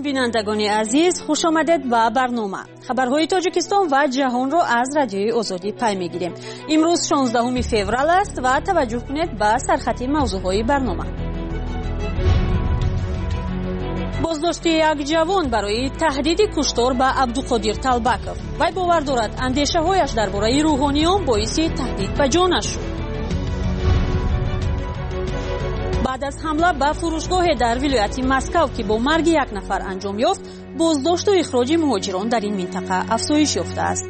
بینندگان عزیز، خوش آمدید به برنامه خبرهای تاجیکستان و جهان را از رادیوی آزادی پی میگیریم. امروز 16 فوریه است و توجه کنید به سرخط موضوعهای برنامه. بازداشت یک جوان برای تهدید کشتار به عبدالقادر طلبکov. وی باور دارد اندیشه‌هایش درباره روحانیان باعث تهدید به جانش شد. بعد از حمله به فروشگاه در ولایت مسکو که با مرگ یک نفر انجام یافت، بازداشت و اخراج مهاجران در این منطقه افزایش یافته است.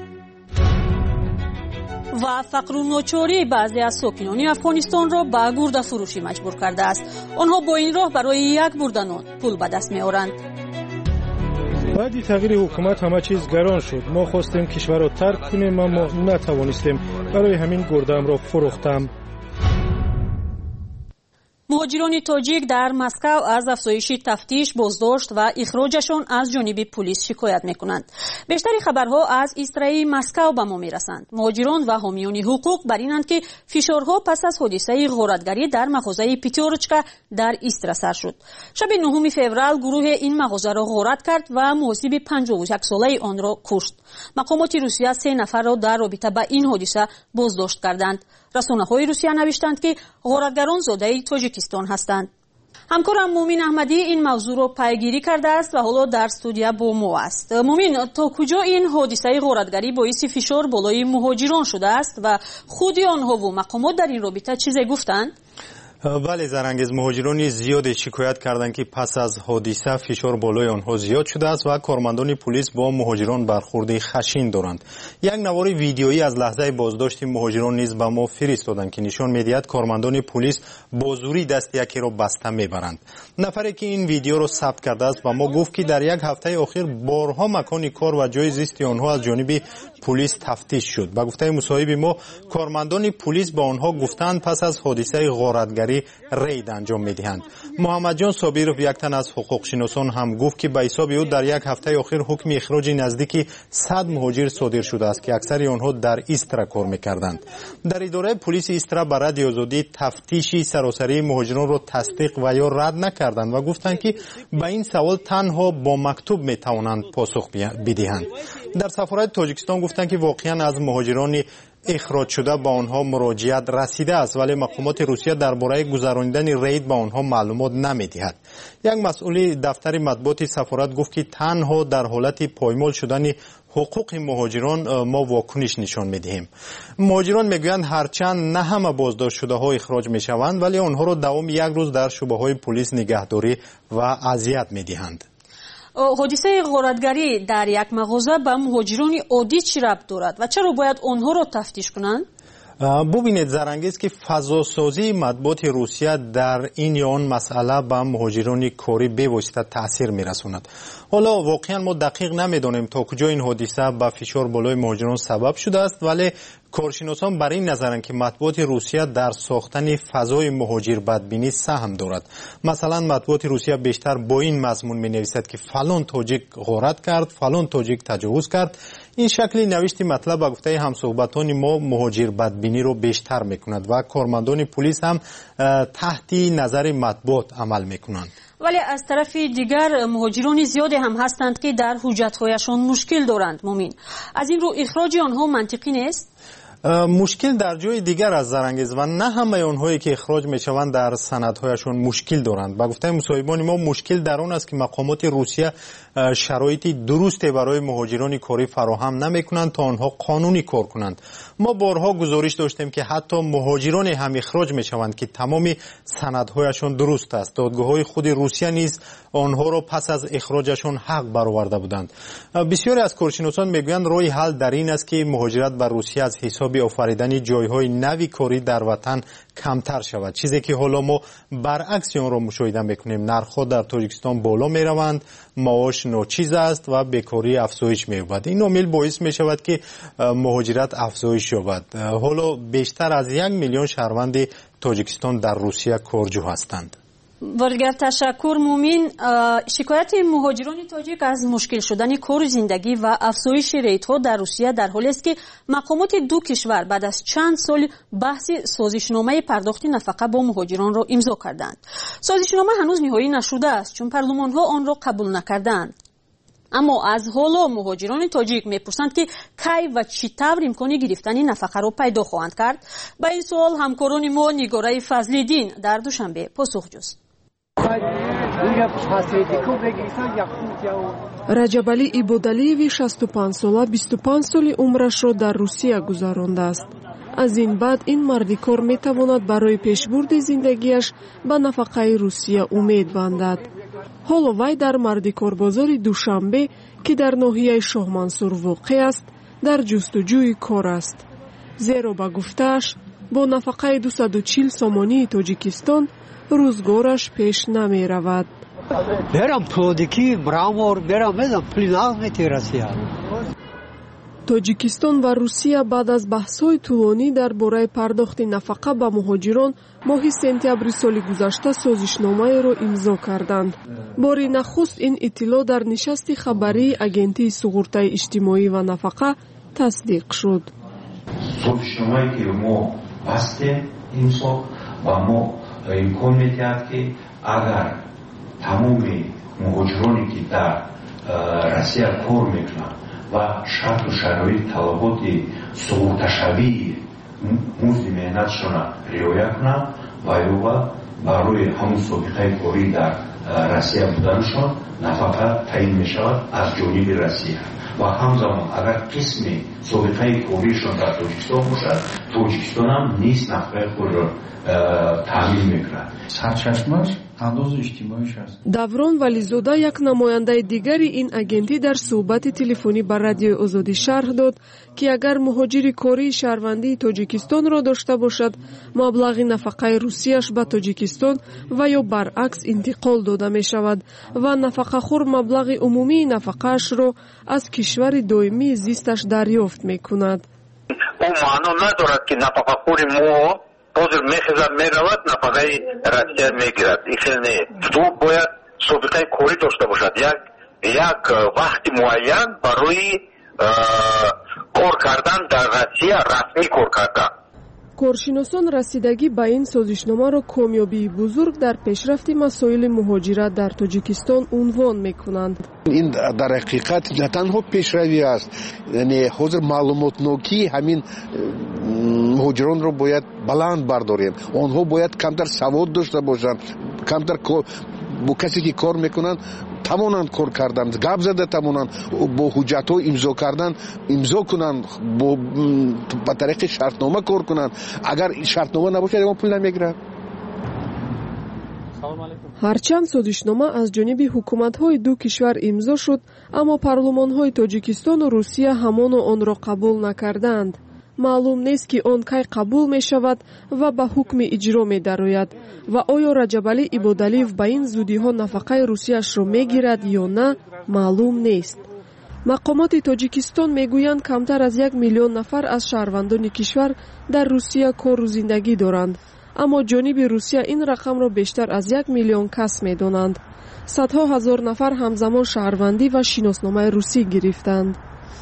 و فقر و ناچاری بعضی از ساکنان افغانستان را به گرده فروشی مجبور کرده است. آنها با این راه برای یک برده نان پول به دست می‌آورند. بعد تغییر حکومت همه چیز گران شد. ما خواستیم کشور را ترک کنیم اما نتوانستیم. برای همین گرده‌ام را فروختم. مهاجران تاجیک در مسکو از افزایش تفتیش، بازداشت و اخراجشان از جانب پلیس شکایت میکنند. بیشتری خبرها از ایسترای مسکو به ما میرسند. مهاجران و حامیان حقوق بر اینند که فشارها پس از حادثه غارتگری در مغازه پیتورچکا در ایسترا سر شد. شب 9 فوریه گروه این مغازه را غارت کرد و محاسب 51 ساله آن را کشت. مقامات روسیه 3 نفر را در رابطه با این حادثه بازداشت کردند. رسانه‌های روسیه نوشتند که غارتگران زاده تاجیکستان هستند. همکارم مومین احمدی این موضوع را پیگیری کرده است و حالا در استودیو با ما است. مومین، تا کجا این حادثه غارتگری باعث فشار بالای مهاجران شده است و خود آنها و مقامات در این رابطه چیزی گفتند؟ بله زرنگز، مهاجران زیاد شکایت کردند که پس از حادثه فشار بالای آنها زیاد شده است و کارمندان پلیس با مهاجران برخورد خشن دارند. یک نوار ویدیویی از لحظه بازداشت مهاجران نیز به ما فرستادند که نشان می‌دهد کارمندان پلیس با زوری دست یکی را بسته می‌برند. نفری که این ویدیو را ثبت کرده است با ما گفت که در یک هفته اخیر بارها مکان کار و جای زیست آنها از جانب پلیس تفتیش شد. با گفته مصاحب ما، کارمندان پلیس با آنها گفتند پس از حادثه غارتگری رید انجام می‌دهند. محمد جان صابرov، یک تن از حقوق شناسان، هم گفت که به حساب او در یک هفته اخیر حکم اخراج نزدیک 100 مهاجر صادر شده است که اکثر آنها در ایسترا کار می‌کردند. در اداره پلیس ایسترا به رادیو آزادی تفتیش سراسری مهاجران را تصدیق و یا رد نکردند و گفتند که به این سوال تنها با مکتوب می‌توانند پاسخ بدهند. در سفارت تاجیکستان گفتند که واقعاً از مهاجران اخراج شده با آنها مراجعت رسیده است، ولی مقامات روسیه درباره گذراندن رید با آنها معلومات نمی‌دهد. یک مسئول دفتر مطبوعات سفارت گفت که تنها در حالت پایمال شدن حقوق مهاجران ما واکنش نشان می‌دهیم. مهاجران میگویند هرچند نه همه بازداشت شده ها اخراج می‌شوند، ولی آنها را دوام یک روز در شبهه‌های پلیس نگهداری و اذیت می‌دهند. حادثه غارتگری در یک مغازه به مهاجران عادی چه ربط دارد و چرا باید آنها را تفتیش کنند؟ ببینید زرنگیز که فضاسازی مطبوعات روسیه در این یا آن مسئله به مهاجران کاری بواسطه تاثیر میرساند. حالا واقعا ما دقیق نمیدانیم تا کجا این حادثه به فشار بالای مهاجران سبب شده است، ولی کارشناسان بر این نظرند که مطبوعات روسیه در ساختن فضای مهاجر بدبینی سهم دارد. مثلا مطبوعات روسیه بیشتر با این مضمون می نویسد که فلان تاجیک غارت کرد، فلان تاجیک تجاوز کرد. این شکلی نوشتی مطلب به گفته همصحبتان ما مهاجر بدبینی رو بیشتر میکند و کارمندان پلیس هم تحت نظر مطبوعات عمل میکنند. ولی از طرف دیگر مهاجران زیادی هم هستند که در حجت‌هایشان مشکل دارند. مومین، از این رو اخراج آنها منطقی نیست؟ مشکل در جای دیگر از زرنگیز و نه همه آنهایی که اخراج میشوند در سندهایشان مشکل دارند. با گفته مصاحبان ما مشکل در آن است که مقامات روسیه شرایط درستی برای مهاجران کاری فراهم نمیکنند تا آنها قانونی کار کنند. ما بارها گزارش داشتیم که حتی مهاجران هم اخراج میشوند که تمام سندهایشان درست است. دادگاه‌های خود روسیه نیز آنها را پس از اخراجشان حق برآورده بودند. بسیاری از کارشناسان میگویند راه حل در این است که مهاجرت به روسیه از حساب آفریدن جایهای نوی کاری در وطن کمتر شود، چیزی که حالا ما برعکس آن را مشاهده میکنیم. نرخ‌ها در تاجیکستان بالا میروند، معاش ناچیز است و بیکاری افزایش می‌یابد. این عامل باعث می‌شود که مهاجرت افزایش یابد. حالا بیشتر از 1 میلیون شهروند تاجیکستان در روسیه کارجو هستند. بسیار تشکر مومین. شکایت مهاجران تاجیک از مشکل شدن کار زندگی و افزایش ریت‌ها در روسیه در حالی است که مقامات دو کشور بعد از چند سال بحث سازشنامه پرداخت نفقه با مهاجران را امضا کردند. سازشنامه هنوز نهایی نشده است چون پارلمان‌ها آن را قبول نکردند. اما از حالا مهاجران تاجیک میپرسند که کی و چی طور امکان گرفتن نفقه را پیدا خواهند کرد. به این سوال همکاران ما نگاره فضل‌الدین در دوشنبه پاسخ جست. раҷабалӣ ибодалиеви 65 сола 25 соли умрашро дар русия гузарондааст. аз ин баъд ин марди кор метавонад барои пешбурди зиндагиаш ба нафақаи русия умед бандад. ҳоло вай дар мардикорбозори душанбе ки дар ноҳияи шоҳмансур воқеъ аст дар ҷустуҷӯи кор аст. зеро ба гуфтааш бо нафақаи 240 сомонии тоҷикистон рӯзгораш пеш намеравад. берам плодики брамор берам мезам плинал метирасия. тоҷикистон ва русия баъд аз баҳсҳои тӯлонӣ дар бораи пардохти нафақа ба муҳоҷирон моҳи сентябри соли гузашта созишномаеро имзо карданд. бори нахуст ин иттилоъ дар нишасти хабарии агентии суғуртаи иҷтимоӣ ва нафақа тасдиқ шуд. созишномае ки мо бастем имзо ба мо имкон медиҳад ки агар тамоми муҳоҷироне ки дар россия кор мекунанд ва шарту шароит талаботи суғурташавии музди меҳнатшона риоя кунанд ва ёва барои ҳамун собиқаи корӣ дар россия буданашон нафақа таъин мешавад аз ҷониби россия ва ҳамзамон агар қисми собиқаи коришон дар тоҷикистон бошад тоҷикистон ҳам низ нафақаи худро таъмин мекунад. сарчашмаш андози иҷтимоиш аст. даврон вализода як намояндаи дигари ин агентӣ дар суҳбати телефонӣ ба радиои озодӣ шарҳ дод ки агар муҳоҷири кории шаҳрвандии тоҷикистонро дошта бошад маблағи нафақаи русияш ба тоҷикистон ва ё баръакс интиқол дода мешавад ва нафақахӯр маблағи умумии нафақаашро аз кишвари доимии зисташ дарёфт мекунад. он маъно надорад ки нафақахӯри мо ҳозир мехезад меравад нафақаи россия мегирад. ин хел не. ту бояд собиқаи корӣ дошта бошад як вақти муайян барои кор кардан дар россия расмӣ кор кардан. коршиносон расидагӣ ба ин созишномаро комёбии бузург дар пешрафти масоили муҳоҷират дар тоҷикистон унвон мекунанд. ин дар ҳақиқат на танҳо пешравӣ аст, яъне ҳозир маълумотнокии ҳамин муҳоҷиронро бояд баланд бардорем. онҳо бояд камтар савод дошта бошанд, камтар бо касе ки кор мекунанд тавонанд кор кардан, гап зада тавонанд, бо ҳуҷҷатҳо имзо кардан имзо кунанд, ба тариқи шартнома кор кунанд. агар шартнома набошад ягон пул намегирад. ҳарчанд созишнома аз ҷониби ҳукуматҳои ду кишвар имзо шуд, аммо парлумонҳои тоҷикистону русия ҳамоно онро қабул накарданд. маълум нест ки он кай қабул мешавад ва ба ҳукми иҷро медарояд ва оё раҷабалӣ ибодалиев ба ин зудиҳо нафақаи русияшро мегирад ё на, маълум нест. мақомоти тоҷикистон мегӯянд камтар аз 1 миллион нафар аз шаҳрвандони кишвар дар русия кору зиндагӣ доранд, аммо ҷониби русия ин рақамро бештар аз 1 миллион кас медонанд. садҳо ҳазор нафар ҳамзамон шаҳрвандӣ ва шиносномаи русӣ гирифтанд.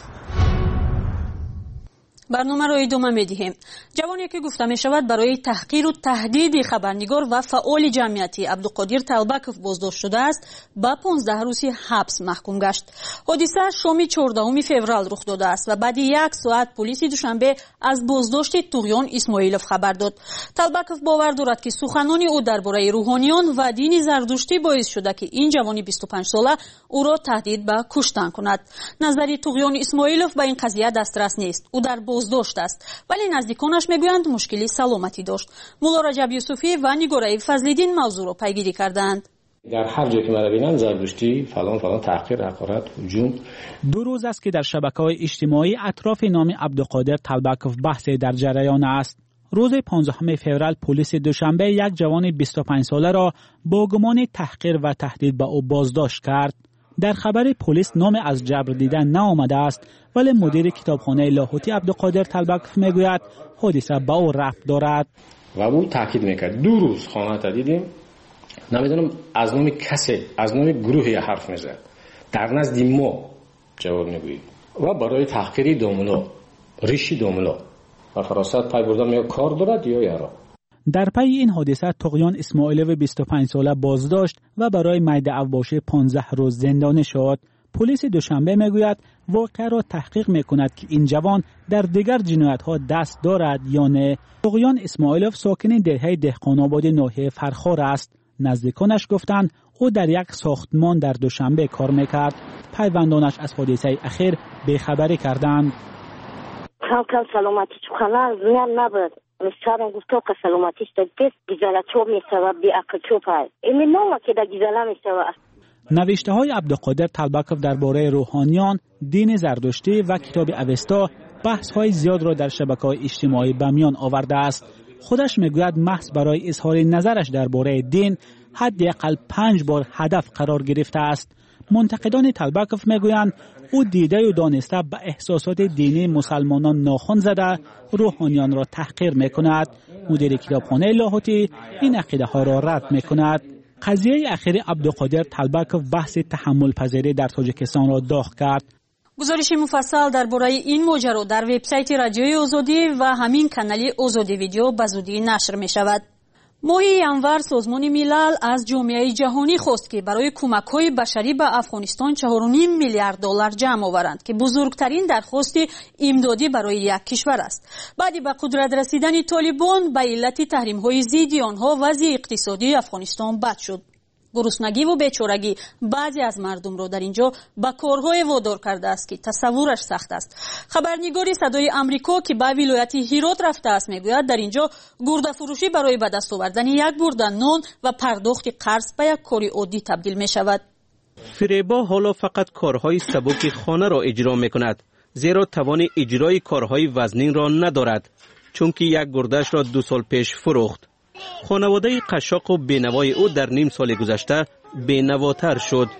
برنامه را ادامه می‌دهیم. جوانی که گفته می‌شود برای تحقیر و تهدید خبرنگار و فعال جمعیتی عبدالقادر طلبکوف بازداشت شده است، با 15 روزی حبس محکوم گشت. حادثه شام 14 فوریه رخ داده است و بعد 1 ساعت پلیس دوشنبه از بازداشت طغیان اسماعیلوف خبر داد. طلبکوف باور دارد که سخنان او درباره روحانیان و دین زردشتی باعث شده که این جوانی 25 ساله او را تهدید به کشتن کند. نظر طغیان اسماعیلوف به این قضیه دسترس نیست. او در بازداشت است، ولی نزدیکانش میگویند مشکلی سلامتی داشت. مولا رجب یوسفی و نگاره فضل‌الدین موضوع را پیگیری کردند. در هر جایی که من ببینم زردشتی فلان تحقیر، حقارت، هجوم. 2 روز است که در شبکه‌های اجتماعی اطراف نام عبدالقادر طلبکوف بحث در جریان است. روز 15 فوریه پلیس دوشنبه یک جوان 25 ساله را با گمان تحقیر و تهدید به او بازداشت کرد. در خبر پلیس نام از جبر دیدن نآمده است، ولی مدیر کتابخانه لاهوتی عبدالقادر طلبکوف میگوید حادثه با او ربط دارد و او تاکید میکرد 2 روز خانه تا دیدیم نمیدونم از نام کسی، از نام گروهی حرف میزد. در نزد ما جواب میگوییم و برای تحقیر دوملا، ریشی دوملا و فراست پای بردن یا کار دارد یا یارا. در پی این حادثه طغیان اسماعیلوی 25 ساله بازداشت و برای میده اوباشه 15 روز زندانی شد. پلیس دوشنبه میگوید واقعه را تحقیق میکند که این جوان در دیگر جنایت‌ها دست دارد یا نه. طغیان اسماعیلوف ساکن دهه دهقان‌آباد ناحیه فرخار است. نزدیکانش گفتند او در یک ساختمان در دوشنبه کار میکرد. پیوندانش از حادثه اخیر بیخبری کردند. کم سلامتی چوخانه زیان نبود. مسترم گفتو که سلامتیش تا دست گزاله چوب میشود بی اقل چوب های. ایمی نومه که در گزاله میشود. نوشته های عبدالقادر طلبکوف درباره روحانیان، دین زردشتی و کتاب اوستا بحث های زیاد را در شبکه‌های اجتماعی به میان آورده است. خودش میگوید محض برای اظهار نظرش درباره دین حداقل 5 بار هدف قرار گرفته است. منتقدان طلبکوف میگویند او دیده و دانسته به احساسات دینی مسلمانان ناخن زده روحانیان را تحقیر میکند. مدیر کتابخانه لاهوتی این عقیده ها را رد میکند. قضیه اخیر عبدالقادر طلبکوف بحث تحمل پذیری در تاجیکستان را داغ کرد. گزارش مفصل درباره این ماجرا در وبسایت رادیوی آزادی و همین کانال آزادی ویدیو به زودی نشر می شود. ماه ینور سازمان ملل از جامعه جهانی خواست که برای کمک‌های بشری به افغانستان 4.5 میلیارد دلار جمع آورند که بزرگترین درخواست امدادی برای یک کشور است. بعد به قدرت رسیدن طالبان به علت تحریم‌های ضد آنها وضع اقتصادی افغانستان بد شد. گرسنگی و بیچارگی بعضی از مردم را در اینجا به کارهای وادار کرده است که تصورش سخت است. خبرنگار صدای آمریکا که به ولایت هرات رفته است میگوید در اینجا گرده فروشی برای به دست آوردن یک برده نان و پرداخت قرض به یک کار عادی تبدیل می شود. فریبا حالا فقط کارهای سبک خانه را اجرا می کند، زیرا توان اجرای کارهای وزنین را ندارد، چون که یک گردهش را 2 سال پیش فروخت. خانواده قشاق و بینوای او در نیم سال گذشته بینواتر شد.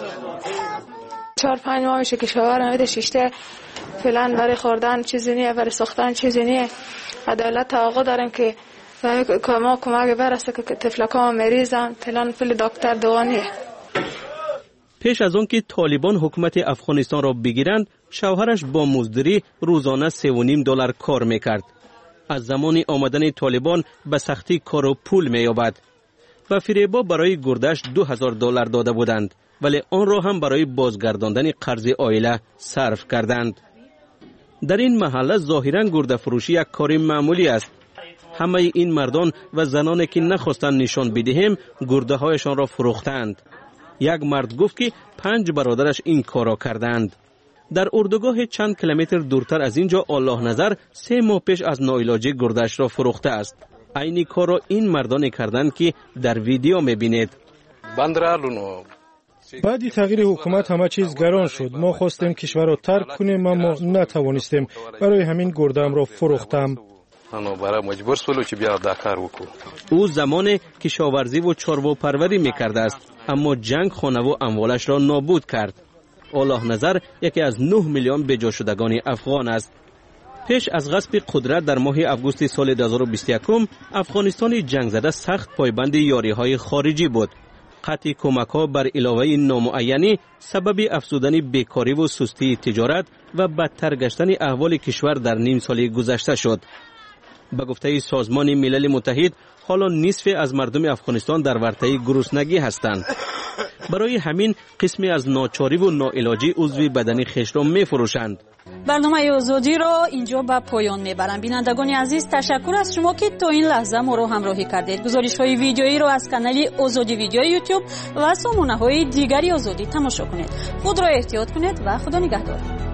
4-5 ماهشه که شوهرم میده شیشته فعلا برای خوردن چیزی نیه، برای ساختن چیزی نیه. عدالت توقع داریم که ما کمک برسه که طفلکا مریضن، فعلا پول دکتر دوانیه. پیش از آن که طالبان حکومت افغانستان را بگیرند، شوهرش با مزدوری روزانه $3.5 کار میکرد. از زمان آمدن طالبان به سختی کار و پول می‌یابد. و فریبا برای گردش $2,000 داده بودند، ولی آن را هم برای بازگرداندن قرض عائله صرف کردند. در این محله ظاهراً گرده فروشی یک کار معمولی است. همه این مردان و زنانی که نخواستند نشان بدهیم گرده هایشان را فروختند. یک مرد گفت که 5 برادرش این کار را کردند. در اردوگاه چند کیلومتر دورتر از اینجا الله نظر 3 ماه پیش از ناعلاجی گردش را فروخته است. عین کار را این مردان کردند که در ویدیو میبینید. بعد تغییر حکومت همه چیز گران شد. ما خواستیم کشور را ترک کنیم اما نتوانستیم. برای همین گردم را فروختم. او زمان کشاورزی و چارواپروری میکرده است، اما جنگ خانه و اموالش را نابود کرد. الله نظر یکی از 9 میلیون بجا شدگان افغان است. پیش از غصب قدرت در ماه اوگوست سال 2021 افغانستان جنگ زده سخت پایبند یاری‌های خارجی بود. قطع کمک‌ها بر علاوه نامعینی سبب افزودن بیکاری و سستی تجارت و بدتر گشتن احوال کشور در نیم سال گذشته شد. به گفته سازمان ملل متحد حالا نصف از مردم افغانستان در ورطه گرسنگی هستند. برای همین قسمی از ناچاری و ناعلاجی عضو بدنی خویش را می‌فروشند. برنامه آزادی را اینجا به پایان میبرم. بینندگان عزیز تشکر از شما که تا این لحظه ما را همراهی کردید. گزارش‌های ویدیویی را از کانال آزادی ویدیو یوتیوب و سامانه‌های دیگری آزادی تماشا کنید. خود را احتیاط کنید و خدا نگهدار.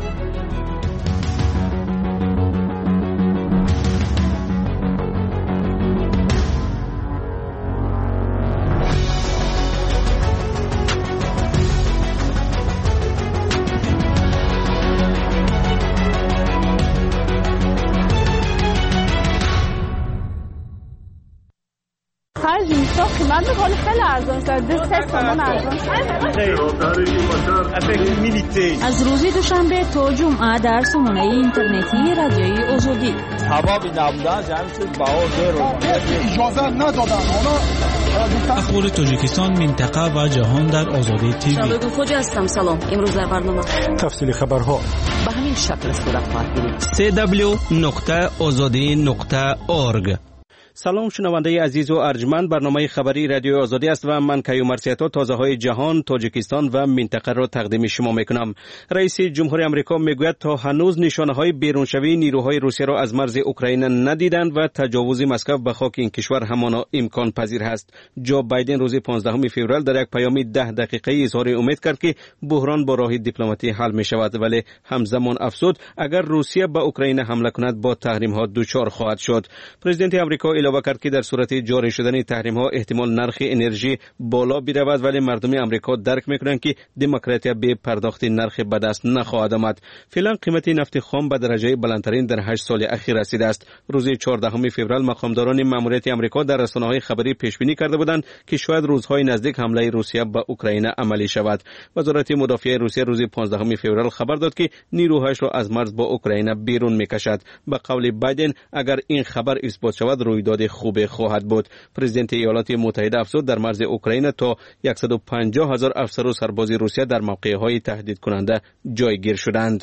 خرج میشه قیمت ولی خیلی ارزان شد 2 تومان ارزان از روز دوشنبه تا جمعه در سامانه اینترنتی رادیوی آزادی هوا بی نبودن جمع شد با اجازه ندادن اخبار تاجیکستان منطقه و جهان در آزادی تیوی. شبکه خوج هستم. سلام. امروز در برنامه تفصیل خبرها به همین شکل صورت خواهد گرفت. www.azadi.org. سلام شنونده عزیز و ارجمند، برنامه خبری رادیو آزادی است و من کیومر سیاتا تازه های جهان، تاجیکستان و منطقه را تقدیم شما میکنم. رئیس جمهور آمریکا میگوید تا هنوز نشانه های بیرونشوی نیروهای روسیه را از مرز اوکراین ندیدند و تجاوز مسکو به خاک این کشور همان امکان پذیر است. جو بایدن روز 15 فوریه در یک پیام 10 دقیقه‌ای اظهار امید کرد که بحران با راه دیپلماتی حل می شود، ولی همزمان افزود اگر روسیه به اوکراین حمله کند با تحریم ها دچار خواهد شد. پرزیدنت آمریکا علاوه کرد که در صورت جاری شدن تحریم ها احتمال نرخ انرژی بالا برود، ولی مردم آمریکا درک میکنند که دموکراتیا به پرداخت نرخ به دست نخواهد آمد. فعلا قیمت نفت خام به درجه بلندترین در 8 سال اخیر رسیده است. روز 14 فوریه مقامداران ماموریت آمریکا در رسانه‌های خبری پیش بینی کرده بودند که شاید روزهای نزدیک حمله روسیه به اوکراین عملی شود. وزارت مدافع روسیه روز 15 فوریه خبر داد که نیروهایش را از مرز با اوکراین بیرون میکشد. به قول بایدن اگر این خبر اثبات شود رویداد خوب خواهد بود. پرزیدنت ایالات متحده افزود در مرز اوکراین تا 150,000 افسر و سرباز روسیه در موقع‌های تهدید کننده جایگیر شدند.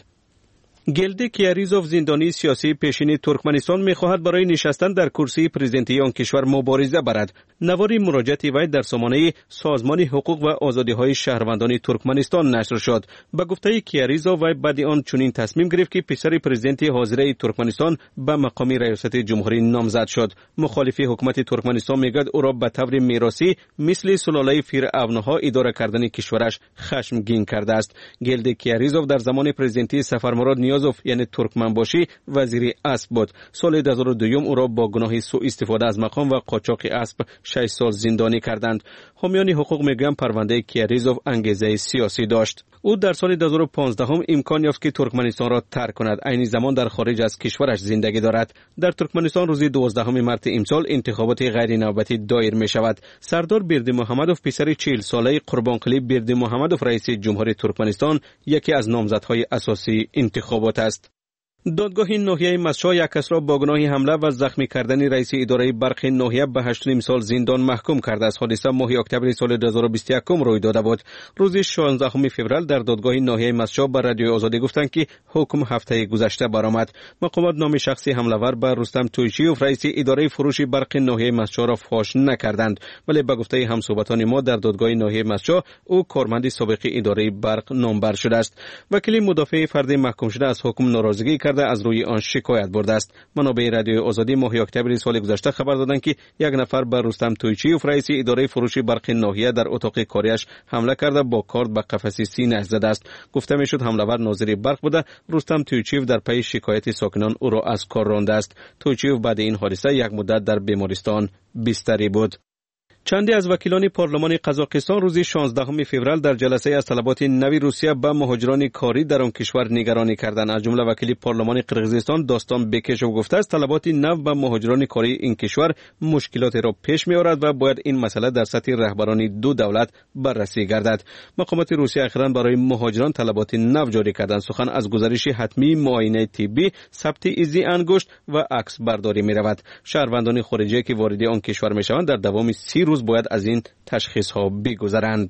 گلد کیاریزوف زندانی سیاسی پیشین ترکمنستان می‌خواهد برای نشستن در کرسی پرزیدنتی آن کشور مبارزه برد. نواری مراجعت وی در سامانه سازمان حقوق و آزادی‌های شهروندان ترکمنستان نشر شد. به گفته کیاریزوف وی بعد آن چنین تصمیم گرفت که پسر پرزیدنت حاضر ترکمنستان به مقام ریاست جمهوری نامزد شد. مخالف حکومت ترکمنستان میگوید او را به طور میراثی مثل سلاله فرعونها اداره کردن کشورش خشمگین کرده است. گلد کیاریزوف در زمان پرزیدنتی سفرمراد یعنی ترکمنباشی وزیر اسب بود. سال 2002 او را با گناه سوء استفاده از مقام و قاچاق اسب 6 سال زندانی کردند. حامیان حقوق میگویند پرونده کیاریزوف انگیزه سیاسی داشت. او در سال 2015 امکان یافت که ترکمنستان را ترک کند. عین زمان در خارج از کشورش زندگی دارد. در ترکمنستان روز 12 مارس امسال انتخابات غیر نوبتی دایر می شود. سردار بردیمحمدوف پسر 40 ساله قربانقلی بردیمحمدوف رئیس جمهور ترکمنستان یکی از نامزدهای اساسی انتخابات است. دادگاه ناحیه مسچا یک کس را با گناه حمله و زخمی کردن رئیس اداره برق ناحیه به 8.5 سال زندان محکوم کرده است. حادثه ماه اکتبر سال 2021 روی داده بود. روز 16 فوریه در دادگاه ناحیه مسچا به رادیو آزادی گفتند که حکم هفته گذشته برآمد. مقامات نام شخصی حمله‌ور به رستم تویچیوف رئیس اداره فروش برق ناحیه مسچا را فاش نکردند، ولی به گفته همصحبتان ما در دادگاه ناحیه مسچا او کارمند سابق اداره برق نامبر شده است. وکیل مدافع فرد محکوم شده از حکم ناراضگی از روی آن شکایت برده است. منابع رادیو آزادی ماه اکتبر سال گذشته خبر دادند که یک نفر به رستم تویچیوف رئیس اداره فروش برق ناحیه در اتاق کاریش حمله کرده با کارد به قفس سینه زده است. گفته میشد حمله‌ور ناظر برق بوده. رستم تویچیوف در پی شکایت ساکنان او را از کار رانده است. تویچیوف بعد این حادثه یک مدت در بیمارستان بستری بود. چندی از وکیلان پارلمان قزاقستان روز 16 فوریه در جلسه از طلبات نوی روسیه به مهاجران کاری در آن کشور نگرانی کردند. از جمله وکیل پارلمان قرقیزستان داستان بکشوف گفته است طلبات نو به مهاجران کاری این کشور مشکلات را پیش می‌آورد و باید این مسئله در سطح رهبران دو دولت بررسی گردد. مقامات روسیه اخیراً برای مهاجران طلبات نو جاری کردند. سخن از گزارش حتمی معاینه طبی، ثبت ایزی انگشت و عکس برداری می‌رود. شهروندان خارجی که وارد آن کشور می‌شوند در دوام 30 روز باید از این تشخیص ها بگذرند.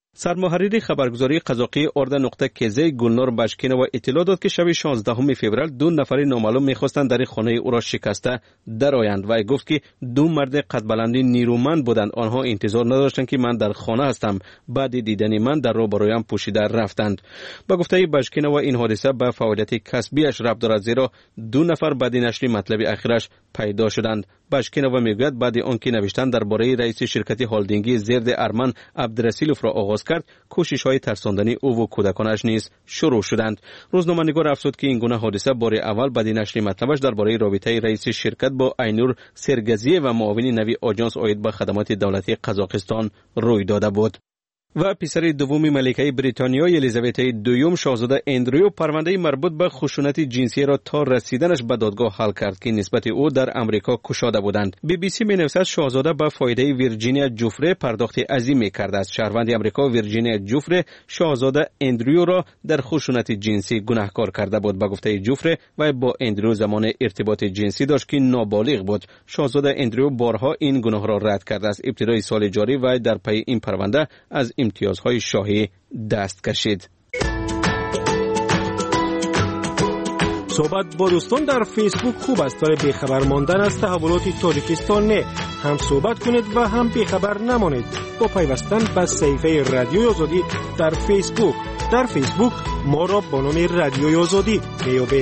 سرمحرر خبرگزاری قزاقی اردا.kz گلنار بشکینو اطلاع داد که شب 16 فوریه 2 نفر نامعلوم می‌خواستند در خانه او را شکسته درآیند و گفت که 2 مرد قد بلند نیرومند بودند. آنها انتظار نداشتند که من در خانه هستم. بعد دیدن من در روبرویم پوشیده رفتند. با گفته بشکینو این حادثه به فعالیت کسبیش ربط دارد، زیرا 2 نفر بعد نشر مطلب اخیرش پیدا شدند. بشکینو میگوید بعد آنکه نوشتن درباره رئیس شرکت هالدینگی زرد ارمن عبدالرسیلوف را آغاز کرد، کوشش‌های ترساندنی او و کودکانش نیز شروع شدند. روزنامه‌نگار افزود که این گونه حادثه بار اول بعد نشر مطلبش درباره رابطه رئیس شرکت با اینور سرگزی و معاون نوی آژانس عاید به خدمات دولتی قزاقستان روی داده بود. و پسر دوم ملکه بریتانیا الیزابت دوم شاهزاده اندریو پرونده مربوط به خشونت جنسی را تا رسیدنش به دادگاه حل کرد که نسبت او در امریکا کشاده بودند. بی بی سی می‌نویسد شاهزاده به فایده ویرجینیا جوفری پرداخت عظیم می‌کرده است. شهروند امریکا ویرجینیا جوفری شاهزاده اندریو را در خشونت جنسی گناهکار کرده بود. به گفته جوفری و با اندریو زمان ارتباط جنسی داشت که نابالغ بود. شاهزاده اندریو بارها این گناه را رد کرده است. ابتدای سال جاری و در پی این پرونده از امتیازهای شاهی دست کشید. صحبت با دوستان در فیسبوک خوب است، برای بیخبر ماندن از تحولات تاجیکستان نه. هم صحبت کنید و هم بیخبر نمانید با پیوستن به صفحه رادیوی آزادی در فیسبوک. در فیسبوک ما را با نام رادیوی آزادی میابید.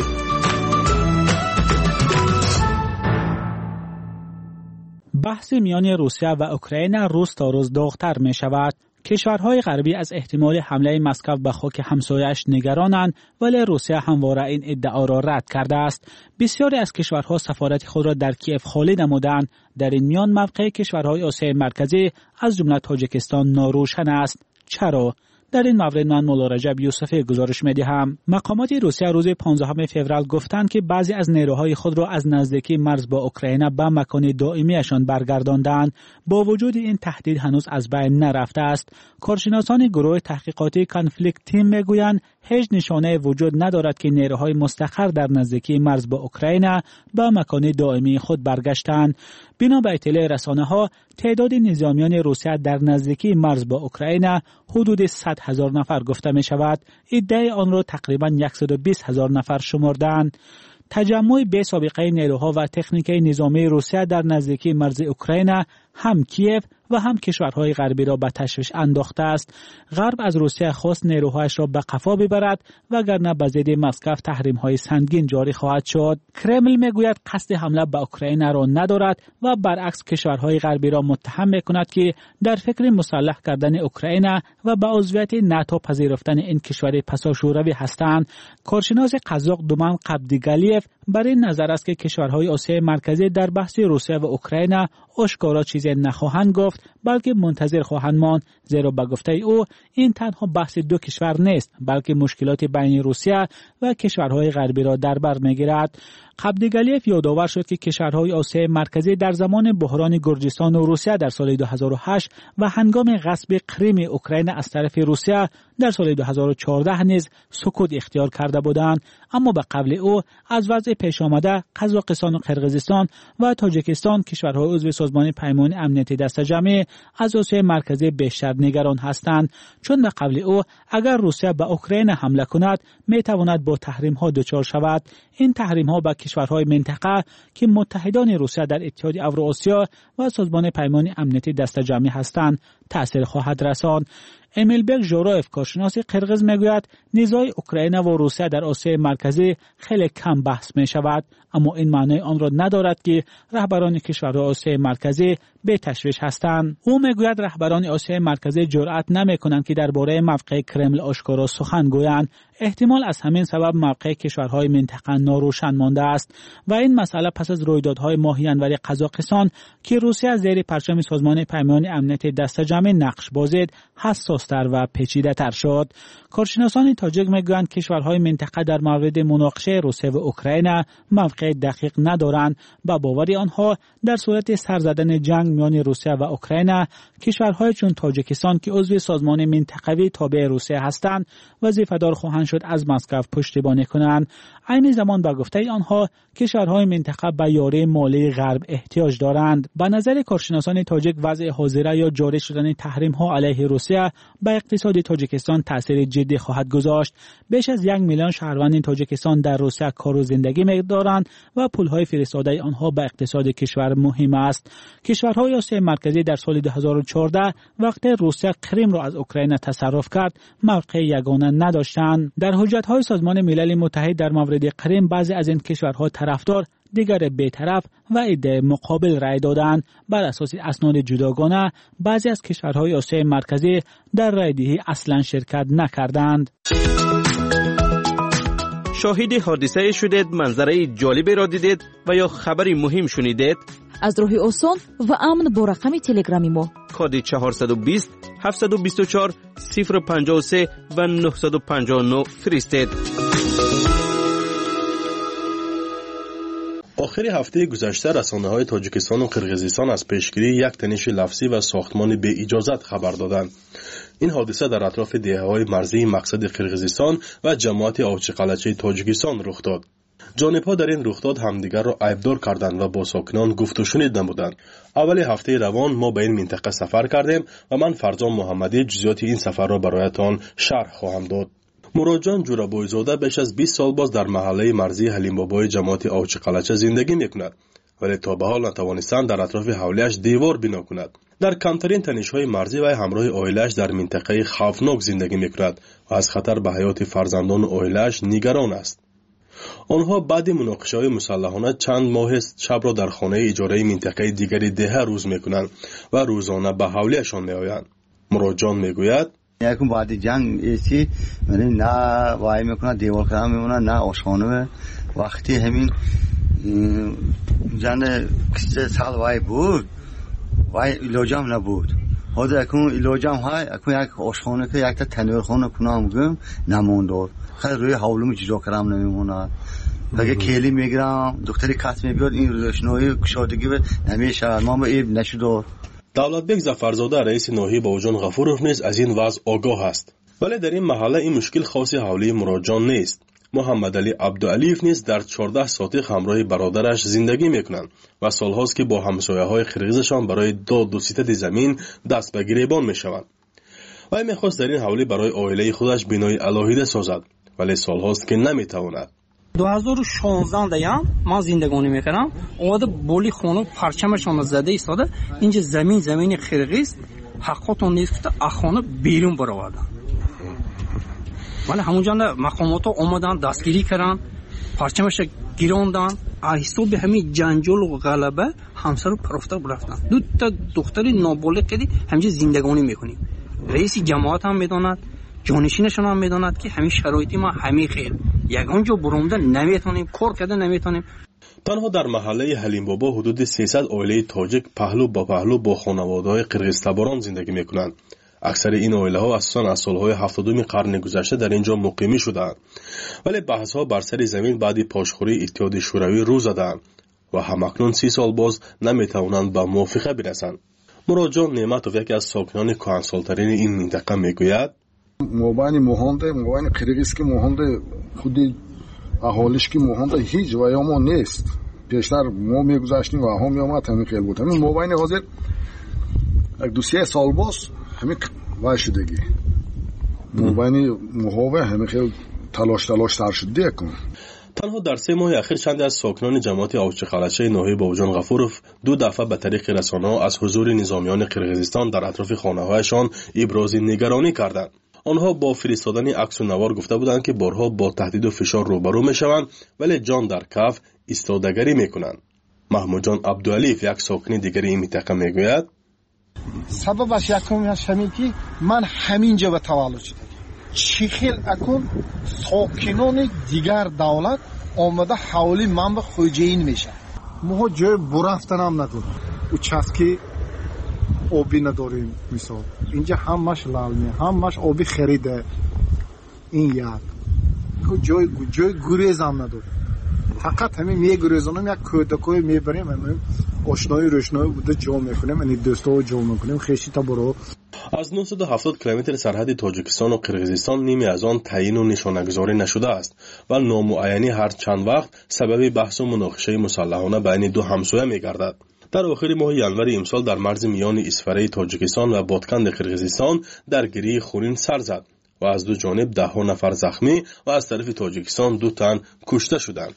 بحث میان روسیه و اوکراین روز تا روز داغ‌تر می شود. کشورهای غربی از احتمال حمله مسکو به خاک همسایه‌اش نگرانند، ولی روسیه همواره این ادعا را رد کرده است. بسیاری از کشورها سفارت خود را در کیف خالی نمودند. در این میان موقع کشورهای آسیای مرکزی از جمله تاجیکستان ناروشن است. چرا؟ در این مورد من مولا رجب یوسفی گزارش می‌دهم. مقامات روسیه روز 15 فوریه گفتند که بعضی از نیروهای خود را از نزدیکی مرز با اوکراین به مکان دائمیشان برگرداندند. با وجود این تهدید هنوز از بین نرفته است. کارشناسان گروه تحقیقاتی کانفلیکت تیم میگویند هیچ نشانه وجود ندارد که نیروهای مستقر در نزدیکی مرز با اوکراین به مکان دائمی خود برگشتند. بنا به اطلاع رسانه‌ها تعداد نظامیان روسیه در نزدیکی مرز با اوکراین حدود 100,000 نفر گفته می شود. ادعای آن را تقریباً 120,000 نفر شمردند. تجمع بی سابقه نیروها و تکنیک نظامی روسیه در نزدیکی مرز اوکراین هم کیف و هم کشورهای غربی را به تشویش انداخته است. غرب از روسیه خواست نیروهایش را به قفا ببرد وگرنه به ضد مسکو تحریم‌های سنگین جاری خواهد شد. کرمل میگوید قصد حمله به اوکراین را ندارد و برعکس کشورهای غربی را متهم میکند که در فکر مسلح کردن اوکراین و به عضویت ناتو پذیرفتن این کشور پساشوروی هستند. کارشناس قزاق دومان قبدیگالیف بر این نظر است که کشورهای آسیای مرکزی در بحث روسیه و اوکراین آشکارا چیزی نخواهند گفت، بلکه منتظر خواهند ماند، زیرا به گفته او این تنها بحث دو کشور نیست، بلکه مشکلات بین روسیه و کشورهای غربی را در بر میگیرد. قبدیگالیف یادآور شد که کشورهای آسیای مرکزی در زمان بحران گرجستان و روسیه در سال 2008 و هنگام غصب کریم اوکراین از طرف روسیه در سال 2014 نیز سکوت اختیار کرده بودند، اما به قبل او از وضع پیش آمده قزاقستان و قرقیزستان و تاجیکستان کشورهای عضو سازمان پیمان امنیتی دست جمعی از آسیای مرکزی بیشتر نگران هستند، چون به قبل او اگر روسیه به اوکراین حمله کند می تواند با تحریم ها دچار شود. این تحریم ها به کشورهای منطقه که متحدان روسیه در اتحاد اوراسیا و سازمان پیمان امنیتی دست جمعی هستند تأثیر خواهد رساند. امیل بک ژورایف کارشناس قرقیز میگوید نزاع اوکراین و روسیه در آسیای مرکزی خیلی کم بحث می شود، اما این معنی آن را ندارد که رهبران کشورهای آسیای مرکزی به تشویش هستند. او میگوید رهبران آسیای مرکزی جرأت نمیکنند که درباره موقع کرمل آشکارا سخن گویند. احتمال از همین سبب موقع کشورهای منطقه ناروشن مانده است و این مسئله پس از رویدادهای ماه ینوری قزاقستان که روسیه زیر پرچم سازمان پیمان امنیتی دست جمعی نقش بازید حساس‌تر و پیچیده‌تر شد. کارشناسان تاجیک میگویند کشورهای منطقه در مورد مناقشه روسیه و اوکراین موقع دقیق ندارند. با باور آنها در صورت سر زدن جنگ میان روسیه و اوکراین کشورهای چون تاجیکستان که عضو سازمان منطقوی تابع روسیه هستند وظیفه‌دار خواهند شد از مسکو پشتیبانی کنند. عین زمان با گفته آنها کشورهای منطقه به یاری مالی غرب احتیاج دارند. به نظر کارشناسان تاجیک وضع حاضره یا جاری شدن تحریم ها علیه روسیه به اقتصاد تاجیکستان تاثیر جدی خواهد گذاشت. بیش از 1 میلیون شهروند تاجیکستان در روسیه کار و زندگی می‌دارند و پول‌های فرستاده آنها به اقتصاد کشور مهم است. کشورهای آسیای مرکزی در سال 2014 وقتی روسیه کریم را از اوکراین تصرف کرد موقع یگانه نداشتند. در حجت‌های سازمان ملل متحد در مورد کریم بعضی از این کشورها طرفدار دیگر بی‌طرف و ایده مقابل رای دادند. بر اساس اسناد جداگانه بعضی از کشورهای آسیای مرکزی در رایدهی اصلا شرکت نکردند. شاهد حادثه شدید، منظره جالبی را دیدید و یا خبری مهم شنیدید؟ از راه آسان و امن با رقم تلگرامی ما کد 420 724 053 و 959 فرستید. آخر هفته گذشته رسانه‌های تاجیکستان و قرقیزستان از پیشگیری یک تنش لفظی و ساختمان به اجازت خبر دادند. این حادثه در اطراف دهه‌های مرزی مقصد قرقیزستان و جماعت آوچقلچه تاجیکستان رخ داد. جانب‌ها در این رخداد همدیگر را عیبدار کردند و با ساکنان گفت و شنید نمودند. اول هفته روان ما به این منطقه سفر کردیم و من فرزان محمدی جزئیات این سفر را برایتان شرح خواهم داد. مراد جان جورابوی زاده بیش از 20 سال باز در محله مرزی حلیم بابای جماعت آوچقلچه زندگی می‌کند، ولی تا به حال نتوانستند در اطراف حولیش دیوار بنا کند. در کمترین تنش‌های مرزی و همراه عائله‌اش در منطقه خوفناک زندگی می‌کند و از خطر به حیات فرزندان و عائله‌اش نگران است. آنها بعد مناقشه‌های مسلحانه چند ماه است شب را در خانه اجاره منطقه دیگری ده روز می‌کنند و روزانه به حولیشان می‌آیند. مراد جان می‌گوید یکم بعد جنگ ایسی یعنی نه وای میکنه دیوار کردن میمونه نه آشخانه. وقتی همین جن 3 سال وای بود وای ایلاجم نبود. حالا اکنون ایلاجم های اکنون یک آشخانه که یک تا تنور خانه کنم گم نموند. خیلی روی حولم جدا کردم نمیمونه. اگه کلی میگیرم دکتری کات میبیاد این روشنایی کشادگی به نمیشه ما به این نشد. دولتبک ظفرزاده رئیس ناحیه باوجان غفورов نیز از این وضع آگاه است، ولی در این محله این مشکل خاصی حولی مراد جان نیست. محمد علی عبدعلیف نیز در 14 ساتق همراه برادرش زندگی میکنند و سالهاست که با همسایه‌های قرقیزشان برای داد و ستد زمین دست به گریبان میشوند. و میخواست در این حولی برای عائله خودش بنای علاهیده سازد، ولی سالهاست که نمیتواند. 2016 دیم من زندگانی میکنم. اومده بولی خونه پرچمشون زده ایستاده. اینجا زمین قرقیز حقاتون نیست که اخوانه بیرون برآوردن. ولی همونجا مقامات اومدن دستگیری کردن، پرچمش گیراندن. حساب همین جنجال و غلبه همسر رو پرفته برفتن. دو تا دختر نابالغ کدی همینجا زندگانی میکنیم. رئیس جماعت هم میداند، جانشینشون هم میداند که همین شرایطی ما همین خیر یگان جا برونده نمیتونیم کار کرده نمیتونیم. تنها در محله حلیم بابا حدود 300 عائله تاجیک پهلو با پهلو با خانواده‌های قرقیزتباران زندگی میکنند. اکثر این عائله‌ها اساساً از سالهای 70 قرن گذشته در اینجا مقیمی شدند، ولی بحث‌ها بر سر زمین بعد پاشخوری اتحاد شوروی رو زدند و همکنون 30 سال باز نمیتوانند به موافقه برسند. مراد جان نعمتوف یکی از ساکنان کهنسال‌ترین این منطقه میگوید مابین مهنده مابین قرقیز که مهنده خودی اهالیش که مهنده هیچ و یا ما نیست. پیشتر ما میگذاشتیم و هم یا ما همین خیلی بود. همین مابین حاضر یک 2-3 سال باز همین وای شدگی مابین محاوه همین خیلی تلاش تر شده کن. تنها در 3 ماه اخیر چند از ساکنان جماعت آوچقلچه ناحیه باوجان غفورov 2 دفعه به طریق رسانه‌ها از حضور نظامیان قرقیزستان در اطراف خانه‌هایشان ابراز نگرانی کردند. آنها با فرستادن عکس و نوار گفته بودند که بارها با تهدید و فشار روبرو میشوند، ولی جان در کف ایستادگی میکنند. محمود جان عبدعلیف یک ساکن دیگری این منطقه میگوید سببش یکمیش همین که من همینجا به تولد شدم. چی خیل اکن ساکنان دیگر دولت آمده حوالی من به خوجین میشه. ما جای برفتن هم نداریم. او چسکی آبی نداریم. مثال اینجا همش لالمیه، همش آبی خریده. این یک جای گریز هم نداریم. فقط همین میگریزانم یک کودکوی میبریم، همین آشنایی روشنایی بوده جا میکنیم، یعنی دوستا جا میکنیم خیشی تا برو. از 970 کیلومتر سرحد تاجیکستان و قرقیزستان نیمی از آن تعیین و نشانه‌گذاری نشده است و نامعینی هر چند وقت سبب بحث و مناقشه مسلحانه بین دو همسایه میگردد. در آخر ماه ژانویه امسال در مرز میان اسفره تاجیکستان و بادکند قرقیزستان درگیری خونین سر زد و از دو جانب 10 نفر زخمی و از طرف تاجیکستان 2 تن کشته شدند.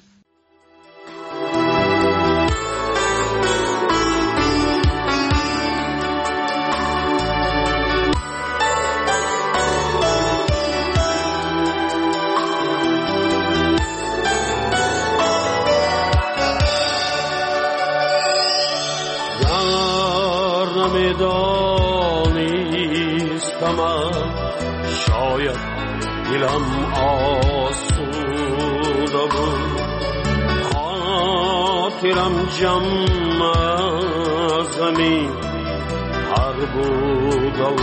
شاید دلم آسوده بود، خاطرم جمع زمین هر بود و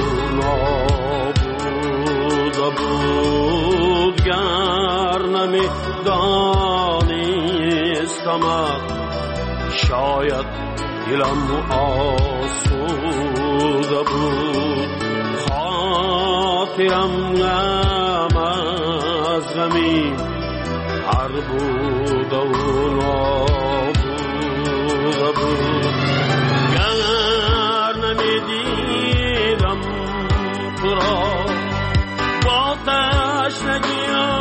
نابود بود گر نمی دانستم شاید دلم آسوده بود خاطرم غم از غمی هر بود و نابوده بود گر نمیدیدم تو را با تشنگی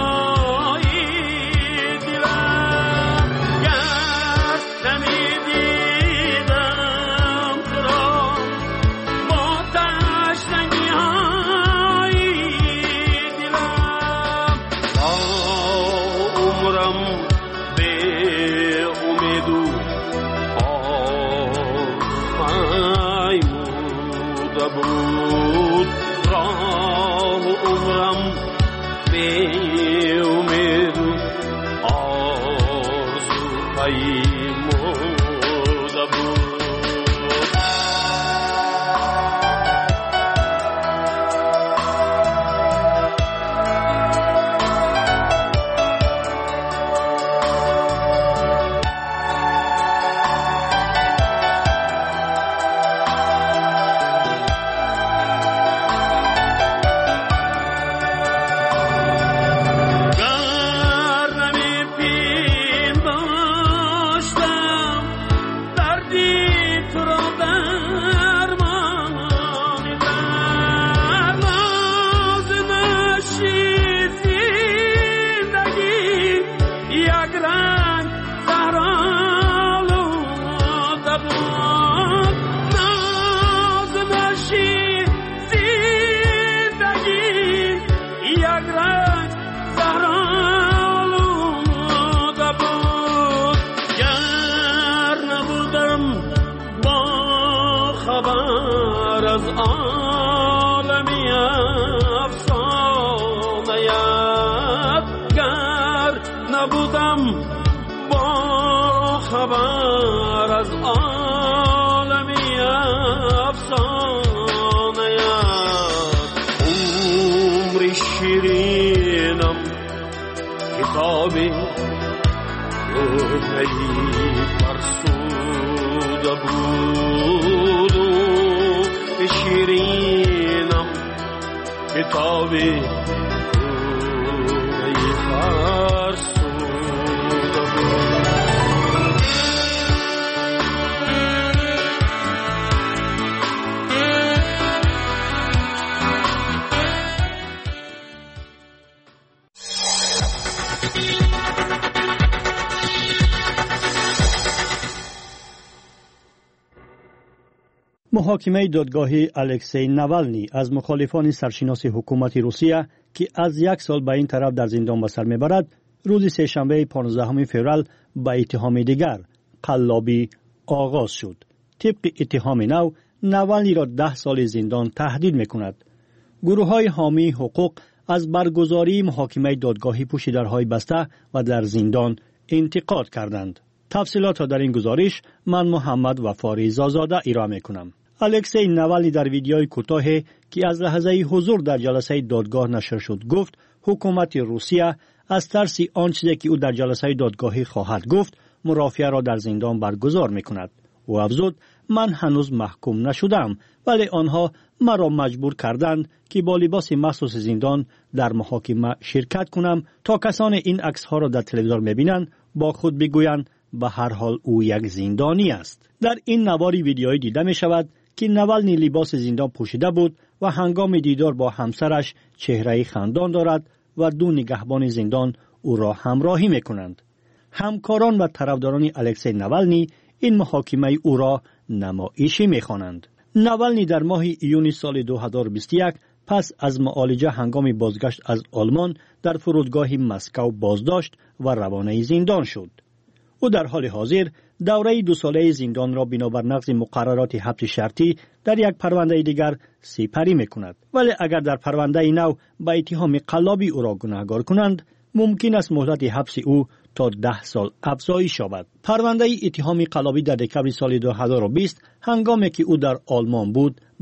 محاکمه دادگاهی الکسی ناوالنی از مخالفان سرشناس حکومت روسیه که از 1 سال به این طرف در زندان به سر میبرد روز سه‌شنبه 15 فوریه با اتهام دیگر قلابی آغاز شد. طبق اتهام نو ناوالنی را 10 سال زندان تهدید میکند. گروه های حامی حقوق از برگزاری محاکمه دادگاهی پشت درهای بسته و در زندان انتقاد کردند. تفصیلات را در این گزارش من محمد وفاری زازاده ارائه میکنم. الکسی ناوالنی در ویدیوی کوتاهی که از لحظه حضور در جلسه دادگاه نشر شد گفت حکومت روسیه از ترس آن چیزی که او در جلسه دادگاهی خواهد گفت مرافعه را در زندان برگزار میکند. او افزود من هنوز محکوم نشدم ولی آنها مرا مجبور کردند که با لباس مخصوص زندان در محاکمه شرکت کنم تا کسانی این عکس ها را در تلویزیون میبینند با خود بگویند به هر حال او یک زندانی است. در این نواری ویدیویی دیده می شود که ناوالنی لباس زندان پوشیده بود و هنگام دیدار با همسرش چهره خندان دارد و 2 نگهبان زندان او را همراهی می کنند. همکاران و طرفداران الکسی ناوالنی این محاکمه او را نمایشی می خوانند. ناوالنی در ماه ایون سال 2021 پس از معالجه هنگام بازگشت از آلمان در فرودگاه مسکو بازداشت و روانه زندان شد. او در حال حاضر دوره 2 ساله زندان را بنابر نقض مقررات حبس شرطی در یک پرونده دیگر سپری می‌کند. ولی اگر در پرونده نو با اتهام قلابی او را گناهکار کنند ممکن است مهلت حبس او تا 10 سال افزایش یابد. پرونده اتهام قلابی در دکمبر سال 2020 هنگامی که او در آلمان بود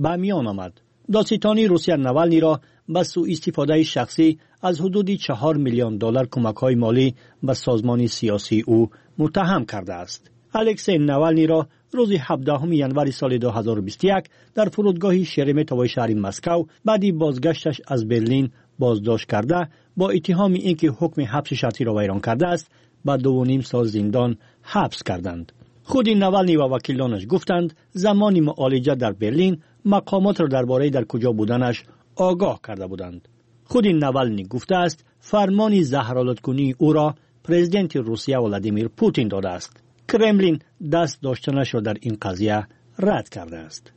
به میان آمد. دادستانی روسیه ناوالنی را به سوء استفاده شخصی از حدود 4 میلیون دلار کمک‌های مالی به سازمان سیاسی او متهم کرده است. الکسی ناوالنی را روز 17 ژانویه سال 2021 در فرودگاه شرمتوی شهر مسکو بعد بازگشتش از برلین بازداشت کرده با اتهام اینکه حکم حبس شرطی را ویران کرده است به 2.5 سال زندان حبس کردند. خود ناوالنی و وکیلانش گفتند زمان معالجه در برلین مقامات را درباره در کجا بودنش آگاه کرده بودند. خود ناوالنی گفته است فرمان زهرآلودکنی او را پرزیدنت روسیه ولادیمیر پوتین داده است. کرملین دست داشتنش را در این قضیه رد کرده است.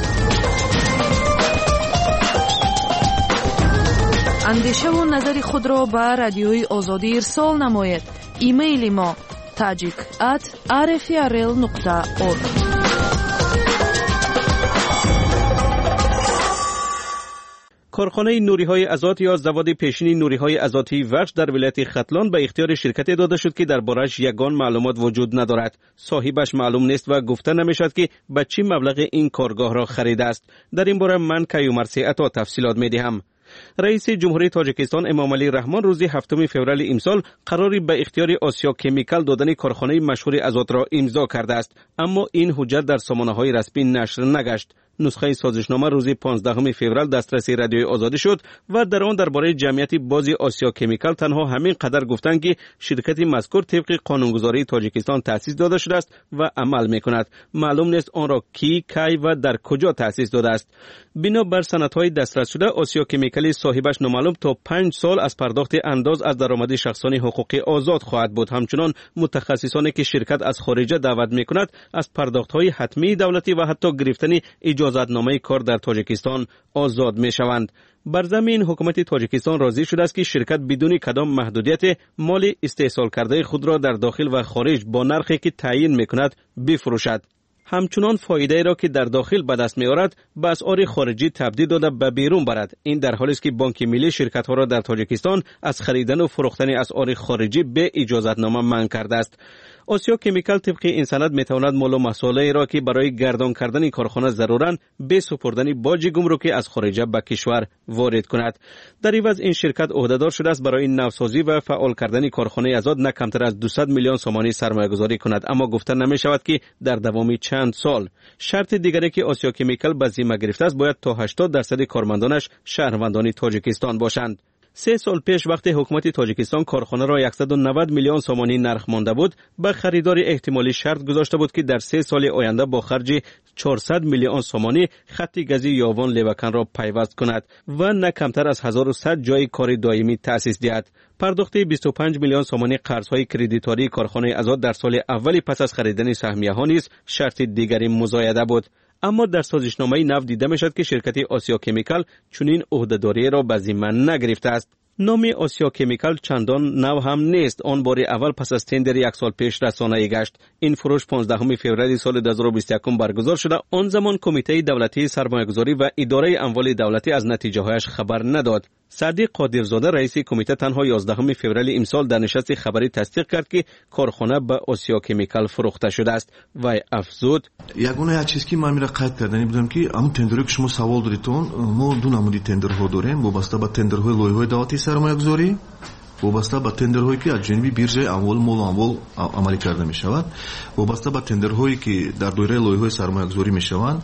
اندیشه و نظر خود را به رادیوی آزادی ارسال نمایید. ایمیل ما tajik@rfrl.org. کارخانه نوری‌های ازات یا زواد پیشین نوری‌های ازاتی وخش در ولایت ختلان به اختیار شرکت داده شد که درباره‌اش یگان معلومات وجود ندارد. صاحبش معلوم نیست و گفته نمی‌شود که به چه مبلغ این کارگاه را خریده است. در این باره من کیومرثی عطا تفصیلات می‌دهم. رئیس جمهوری تاجیکستان امامعلی رحمان روز 7 فوریه امسال قراری به اختیار آسیا کمیکال دادن کارخانه مشهور ازات را امضا کرده است، اما این حجت در سامانه‌های رسمی نشر نگشت. نسخه سازشنامه روز 15 فوریه دسترسی رادیوی آزادی شد و در آن درباره جمعیت بازی آسیا کمیکال تنها همین قدر گفتند که شرکت مذکور طبق قانونگذاری تاجیکستان تأسیس داده شده است و عمل می‌کند. معلوم نیست آن را کی و در کجا تأسیس داده است. بنابر سندهای دسترس شده آسیا کمیکال صاحبش نامعلوم تا 5 سال از پرداخت انداز از درآمد شخصانی حقوقی آزاد خواهد بود. همچنان متخصصانی که شرکت از خارج دعوت می‌کند از پرداخت‌های حتمی دولتی و حتی گرفتن اجازتنامه کار در تاجیکستان آزاد می‌شوند. بر زمین حکومت تاجیکستان راضی شده است که شرکت بدون کدام محدودیت مال استحصال کرده خود را در داخل و خارج با نرخی که تعیین می‌کند بفروشد. همچنان فایده را که در داخل به دست می‌آورد به اسعار خارجی تبدیل داده به بیرون برد. این در حالی است که بانک ملی شرکت‌ها را در تاجیکستان از خریدن و فروختن اسعار خارجی به اجازتنامه منع کرده است. آسیا کمیکال طبق این سند میتواند مال و محصولات را که برای گردان کردن کارخانه ضرورن به سپردن باج گمرکی از خارج به کشور وارد کند. در عوض این شرکت عهدهدار شده است برای نوسازی و فعال کردن کارخانه ازاد نه کمتر از 200 میلیون سومانی سرمایه‌گذاری کند، اما گفته نمی شود که در دوام چند سال. شرط دیگری که آسیا کمیکال به ذمه گرفته است باید تا 80% کارمندانش شهروندان تاجیکستان باشند. 3 سال پیش وقتی حکومت تاجیکستان کارخانه را 190 میلیون سومانی نرخ مانده بود، به خریدار احتمالی شرط گذاشته بود که در 3 سال آینده با خرج 400 میلیون سومانی خط گازی یاوان لیوکن را پیوست کند و نه کمتر از 1100 جای کار دائمی تأسیس دهد. پرداخت 25 میلیون سومانی قرض‌های کردیتاری کارخانه ازاد در سال اول پس از خریدن سهمیه‌ها نیز شرط دیگری مزایده بود. اما در سازشنامه نو دیده میشد که شرکت آسیا کمیکال چنین عهدهداری را به ذمه نگرفته است. نام آسیا کمیکال چندان نو هم نیست. آن بار اول پس از تندر 1 سال پیش رسانه‌ای گشت. این فروش 15 فوریه سال 2021 برگزار شده. آن زمان کمیته دولتی سرمایه‌گذاری و اداره اموال دولتی از نتیجه‌هایش خبر نداد. صدیق قادرزاده رئیس کمیته تنها 11 فوریه امسال در نشست خبری تصدیق کرد که کارخانه به آسیا کمیکال فروخته شده است و افزود: یگانه چیزی که من میره قید کردنی بودم که همون تندری که شما سوال دارید ما دو نمونه تندرها داریم وابسته به تندرهای لایحه‌های دولتی سرمایه‌گذاری، وابسته به تندرهایی که از جانب بیرژه اموال مال و اموال عملی کرده می شود، وابسته به تندرهایی که در دایره لایحه‌های سرمایه‌گذاری می شوند.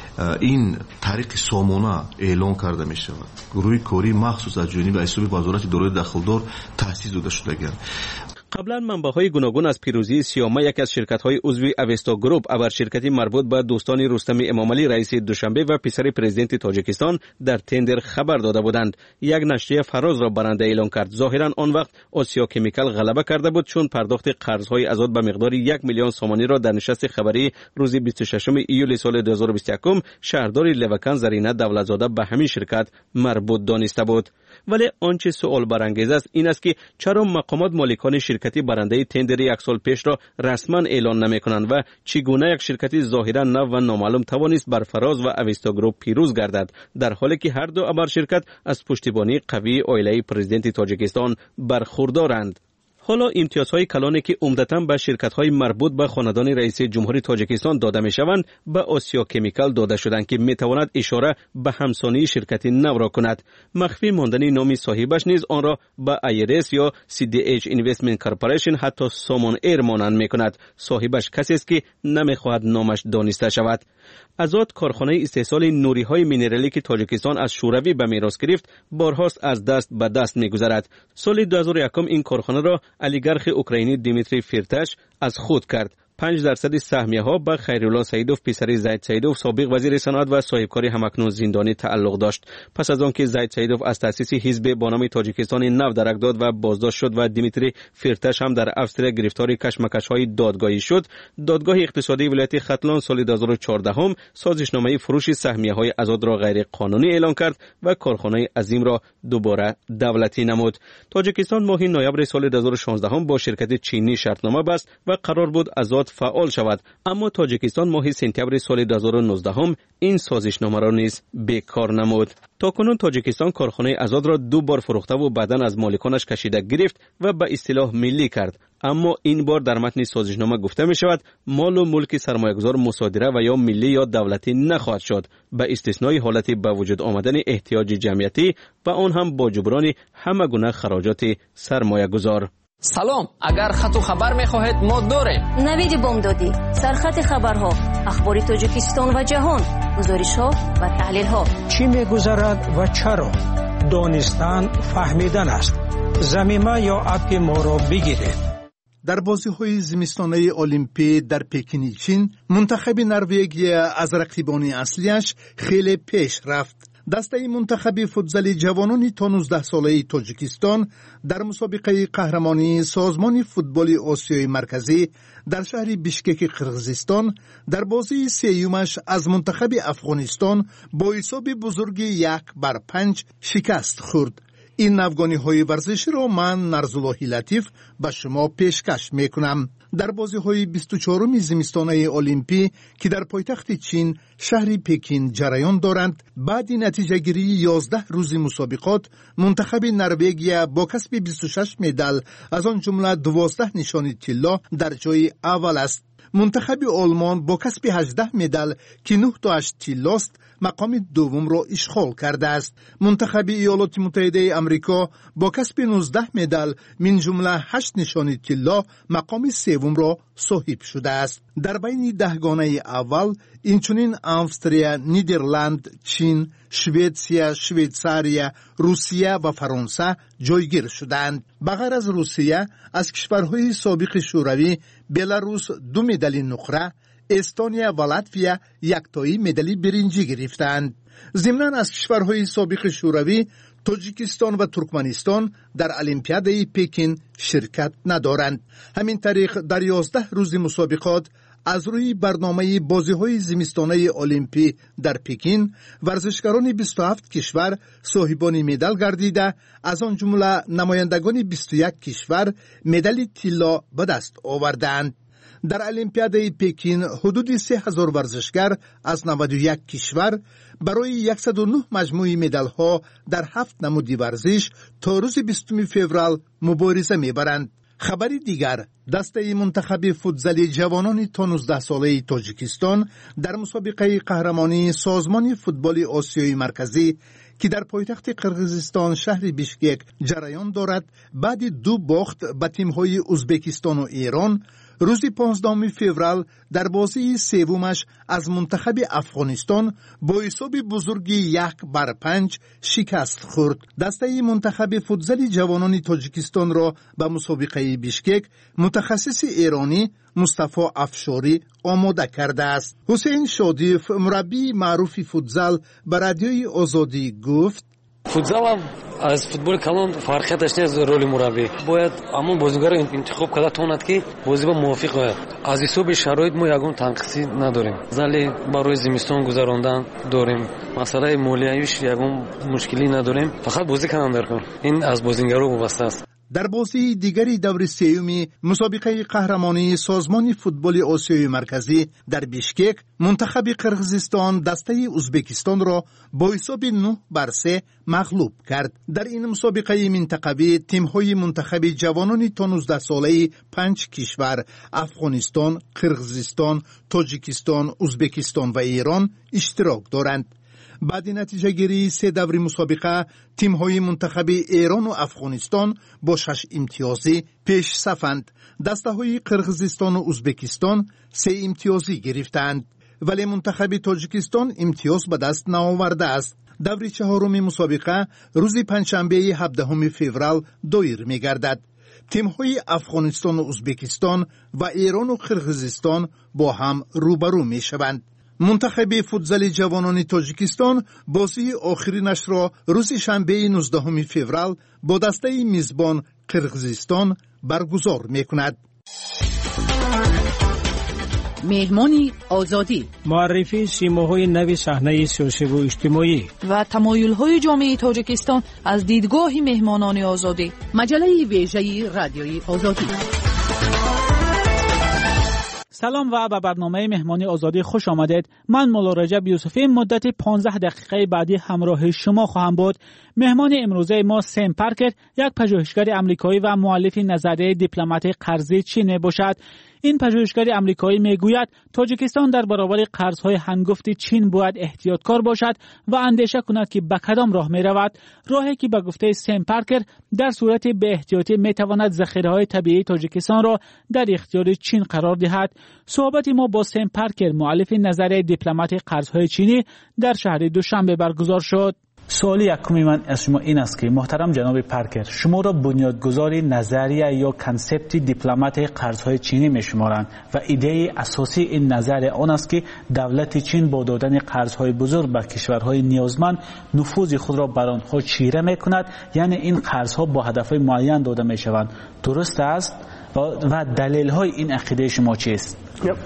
این طریق سامانه اعلان کرده می شود. گروه کاری مخصوص از جانب ایسوب وزارت دارای دخلدار تأسیس داده شده. قبلا منبع‌های گوناگون از پیروزی سیامه یک از شرکت‌های عضو اوستا گروپ ابر شرکتی مربوط به دوستان رستم امامعلی رئیس دوشنبه و پسر پرزیدنت تاجیکستان در تندر خبر داده بودند. یک نشریه فراز را برنده اعلان کرد. ظاهرا آن وقت آسیا کمیکال غلبه کرده بود چون پرداخت قرض‌های ازاد به مقدار 1 میلیون سومانی را در نشست خبری روز 26 ایول سال 2021 شهردار لیوکن زرینه دولتزاده به همین شرکت مربوط دانسته بود. ولی آنچه سوال برانگیز است این است که چرا مقامات مالکان شرکتی برنده تندر 1 سال پیش را رسما اعلان نمی‌کنند و چگونه یک شرکتی ظاهرا نو و نامعلوم توانست بر فراز و اوستا گروپ پیروز گردد در حالی که هر دو ابر شرکت از پشتیبانی قوی عائله پرزیدنت تاجیکستان برخوردارند. حالا امتیازهای کلانی که عمدتاً به شرکت‌های مربوط به خاندان رئیس جمهوری تاجیکستان داده می‌شوند به آسیا کمیکال داده شدند که می‌تواند اشاره به همسانی شرکت نو را کند. مخفی ماندن نام صاحبش نیز آن را به ایرس یا CDH Investment Corporation حتی سامان ایر مانند می‌کند. صاحبش کسی است که نمی‌خواهد نامش دانسته شود. آزاد کارخانه استحصال نوری‌های مینرالی که تاجیکستان از شوروی به میراث گرفت بارهاست از دست به دست می‌گذرد. سال 2001 این کارخانه را اولیگارخ اوکراینی دیمیتری فیرتاش از خود کرد. 5% سهمیه ها به خیرالله سیدوف پسر زید سیدوف سابق وزیر صنعت و صاحبکار همکنون زندانی تعلق داشت. پس از آنکه زید سیدوف از تأسیس حزب با نام تاجیکستان نو درک داد و بازداشت شد و دیمیتری فیرتاش هم در افسر گرفتار کشمکش‌های دادگاهی شد، دادگاه اقتصادی ولایت ختلان سال 2014 سازشنامه فروش سهمیه‌های آزاد را غیر قانونی اعلام کرد و کارخانه عظیم را دوباره دولتی نمود. تاجیکستان ماه نوامبر سال 2016 با شرکت چینی شرطنامه بست و قرار بود آزاد فعال شود، اما تاجیکستان ماه سپتامبر سال 2019 این سازشنامه را نیز بیکار نمود. تاکنون تاجیکستان کارخانه آزاد را 2 بار فروخته و بعداً از مالکانش کشیده گرفت و به اصطلاح ملی کرد. اما این بار در متن سازشنامه گفته می شود مال و ملک سرمایه‌گذار مصادره و یا ملی یا دولتی نخواهد شد، به استثنای حالت به وجود آمدن احتیاج جمعیتی و آن هم با جبران همه گونه خراجات سرمایه‌گذار. سلام، اگر خط و خبر می‌خواهید ما داریم. نوید بامدادی، سرخط خبرها، اخبار تاجیکستان و جهان، گزارش‌ها و تحلیل‌ها. چی می‌گذرد و چرا؟ دانستن فهمیدن است. ضمیمه یا اپ ما را بگیرید. در بازی‌های زمستانه المپی در پکین چین، منتخب نروژ از رقیبان اصلیش خیلی پیش رفت. دسته منتخب فوتبال جوانان تا 19 ساله تاجیکستان در مسابقه قهرمانی سازمان فوتبال آسیای مرکزی در شهر بیشکک قرقیزستان در بازی سیومش از منتخب افغانستان با حساب بزرگ 1-5 شکست خورد. این افغانی های ورزشی را من نرزاللهی لطیف به شما پیشکش میکنم. در بازی های 24 زمستانه المپی که در پایتخت چین شهر پکین جریان دارند، بعد نتیجه گیری 11 روز مسابقات منتخب نروژ با کسب 26 مدال از آن جمله 12 نشان طلا در جای اول است. منتخب آلمان با کسب 18 مدال که 9 تاش طلاست مقام دوم را اشغال کرده است. منتخب ایالات متحده آمریکا با کسب 19 مدال من جمله 8 نشان طلا مقام سوم را صاحب شده است. در بین 10 گانه اول اینچنین استرالیا، نیدرلند، چین، شویتسیا، شویتزاریا، روسیه و فرانسه جایگیر شدند. بغیر از روسیه از کشورهای سابق شوروی بلاروس 2 مدال نقره، استونیا و لاتویا 1 تایی مدال برنجی گرفتند. ضمناً از کشورهای سابق شوروی تاجیکستان و ترکمنستان در المپیاد پکین شرکت ندارند. همین طریق در 11 روز مسابقات از روی برنامه بازی‌های زمستانه المپی در پکین ورزشکاران 27 کشور صاحبان مدال گردیده، از آن جمله نمایندگان 21 کشور مدال طلا به دست آوردند. در المپیاد پکین حدود 3000 ورزشکار از 91 کشور برای 109 مجموعه مدال ها در 7 نمود ورزش تا روز 20 فوریه مبارزه میبرند. خبری دیگر، دسته منتخب فوتبال جوانان تا 19 ساله تاجیکستان در مسابقه قهرمانی سازمان فوتبال آسیای مرکزی که در پایتخت قرقیزستان شهر بیشکک جریان دارد، بعد 2 باخت به تیم‌های ازبکستان و ایران روز 15 فوریه در بازی سومش از منتخب افغانستان با حساب بزرگ 1-5 شکست خورد. دسته منتخب فوتبال جوانان تاجیکستان را به مسابقه بیشکک متخصص ایرانی مصطفی افشاری آماده کرده است. حسین شادیف، مربی معروف فوتبال، به رادیوی آزادی گفت: فوتبال از فوتبال کلان فرقیتش نیست. رول مربی باید همون بازیگر را انتخاب کرده تواند که بازی با موافق باید. از حساب شرایط ما یگان تنقیصی نداریم، ولی برای زمستان گذراندن داریم. مسئله مالیویش یگان مشکلی نداریم، فقط بازی کنن در کار. این از بازیگرا وابسته است. در بازی دیگری دور سیوم مسابقه قهرمانی سازمان فوتبال آسیای مرکزی در بیشکک، منتخب قرقیزستان دسته ازبکستان را با حساب 9-3 مغلوب کرد. در این مسابقه منطقوی تیم‌های منتخب جوانان تا 19 ساله 5 کشور افغانستان، قرقیزستان، تاجیکستان، ازبکستان و ایران اشتراک دارند. بعد نتیجه گیری 3 دور مسابقه تیم‌های منتخب ایران و افغانستان با 6 امتیازی پیش صفند. دسته‌های قرقیزستان و ازبکستان 3 امتیازی گرفتند، ولی منتخب تاجیکستان امتیاز به دست نآورده است. دور چهارم مسابقه روز پنجشنبه 17 فوریه دایر می‌گردد. تیم‌های افغانستان و ازبکستان و ایران و قرقیزستان با هم روبرو می‌شوند. منتخب فوتبال جوانان تاجیکستان بازی آخرینش را روز شنبه 19 فوریه با دسته میزبان قرقیزستان برگزار می‌کند. مهمانی آزادی، معرفی سیماهای نو صحنه سیاسی و اجتماعی و تمایل‌های جامعه تاجیکستان از دیدگاه مهمانان آزادی. مجله ویژه رادیوی آزادی. سلام و به برنامه مهمانی آزادی خوش آمدید. من مولا رجب یوسفی مدت 15 دقیقه بعدی همراه شما خواهم بود. مهمان امروزه ما سم پارکر، یک پژوهشگر آمریکایی و مؤلف نظریه دیپلمات قرضی چین باشد. این پژوهشگر آمریکایی میگوید تاجیکستان در برابر قرض‌های هنگفت چین باید احتیاطکار باشد و اندیشه کند که به کدام راه می‌رود. راهی که به گفته سم پارکر در صورت به احتیاطی می‌تواند ذخیره‌های طبیعی تاجیکستان را در اختیار چین قرار دهد. صحبت ما با سم پارکر، مؤلف نظریه دیپلمات قرض‌های چینی، در شهر دوشنبه برگزار شد. سوال یکمی من از شما این است که محترم جناب پارکر، شما را بنیادگذار نظریه یا کانسپت دیپلمات قرض‌های چینی می‌شمارند و ایده اساسی این نظریه آن است که دولت چین با دادن قرض‌های بزرگ به کشورهای نیازمند نفوذ خود را بر آنها چیره می‌کند، یعنی این قرض‌ها با هدف‌های معین داده می‌شوند. درست است؟ و دلیل‌های این عقیده شما چیست؟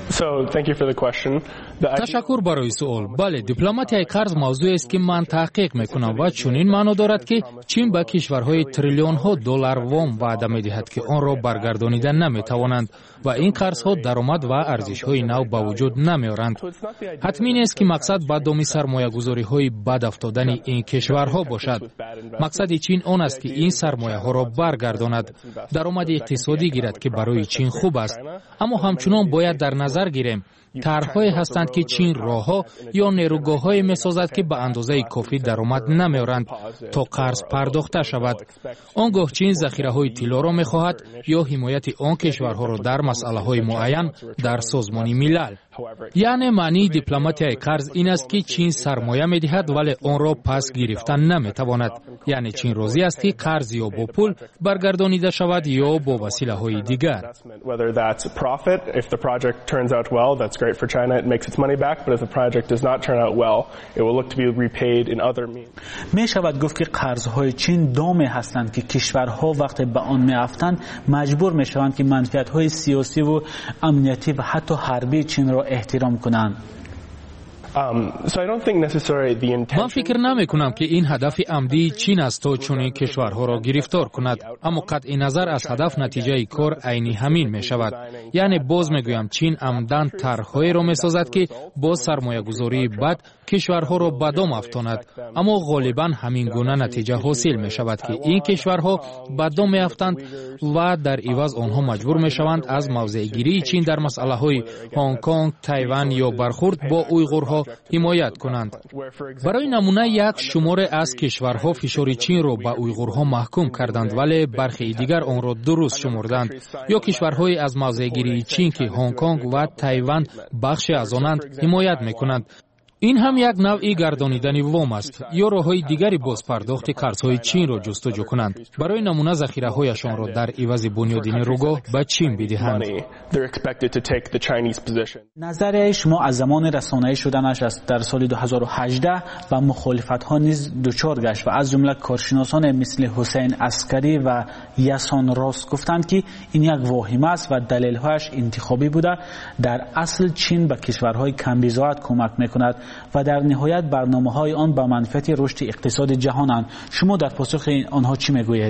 تشکر برای سوال. بله، دیپلماتیای قرض موضوعی است که من تحقیق میکنم و چنین معنا دارد که چین به کشورهای تریلیون ها دلار وام وعده میدهد که آن را برگردانیدن نمیتوانند و این قرض ها درآمد و ارزش های نو به وجود نمیارند. حتمی نیست که مقصد به دام سرمایه گذاری های بد افتادن این کشورها باشد. مقصد چین آن است که این سرمایه ها را برگرداند، درآمد اقتصادی گیرد که برای چین خوب است. اما همچنان باید در نظر گیریم طرح‌هایی هستند که چین راه‌ها یا نیروگاه‌هایی می‌سازد که به اندازه کافی درآمد نمی‌آورند تا قرض پرداخته شود. آنگاه چین ذخیره‌های طلا را می‌خواهد یا حمایت آن کشورها را در مسئله‌های معین در سازمان ملل. یعنی معنی دیپلماتیای قرض این است که چین سرمایه می‌دهد ولی آن را پس گرفتن نمی‌تواند. یعنی چین راضی است که قرض یا با پول برگردانیده شود یا با وسیله‌های دیگر. Great for China, it makes its money back, but if the project does not turn out well, it will look to be repaid in other means. می شود گفت که قرض‌های چین دامی هستند که کشورها وقتی به آن می‌افتند مجبور می‌شوند که منفعت‌های سیاسی و امنیتی و حتی حربی چین را احترام کنند. من فکر نمی کنم که این هدف عمدی چین است تا چنین کشورها را گرفتار کند، اما قطع نظر از هدف نتیجه کار عینی همین می شود. یعنی باز می گویم چین عمدن طرح‌هایی را می سازد که با سرمایه گذاری بد کشورها را به دام افکند، اما غالبا همین گونه نتیجه حاصل می شود که این کشورها به دام می افتند و در عوض آنها مجبور می شوند از موضع گیری چین در مسئله های هنگ کنگ، تایوان یا برخورد با اویغورها حمایت کنند. برای نمونه یک شماره از کشورها فشار چین را به اویغورها محکوم کردند ولی برخی دیگر آن را درست شمردند، یا کشورهای از موضع گیری چین که هنگ کنگ و تایوان بخشی از آنند حمایت میکنند. این هم یک نوعی گردانیدن وام است یا راه‌های دیگری باز پرداخت قرض‌های چین را جستجو کنند. برای نمونه ذخیره‌هایشان را در عوض بنیاد نیروگاه به چین بدهند. نظریه شما از زمان رسانه‌ای شدنش است در سال 2018 و مخالفت‌ها نیز دچار گشت و از جمله کارشناسان مثل حسین عسکری و یاسان راست گفتند که این یک واهمه است و دلیل‌هایش انتخابی بوده. در اصل چین به کشورهای کم‌بضاعت کمک می‌کند و در نهایت برنامه‌های آن به منفعت رشد اقتصاد جهانند. شما در پاسخ آنها چی میگویید؟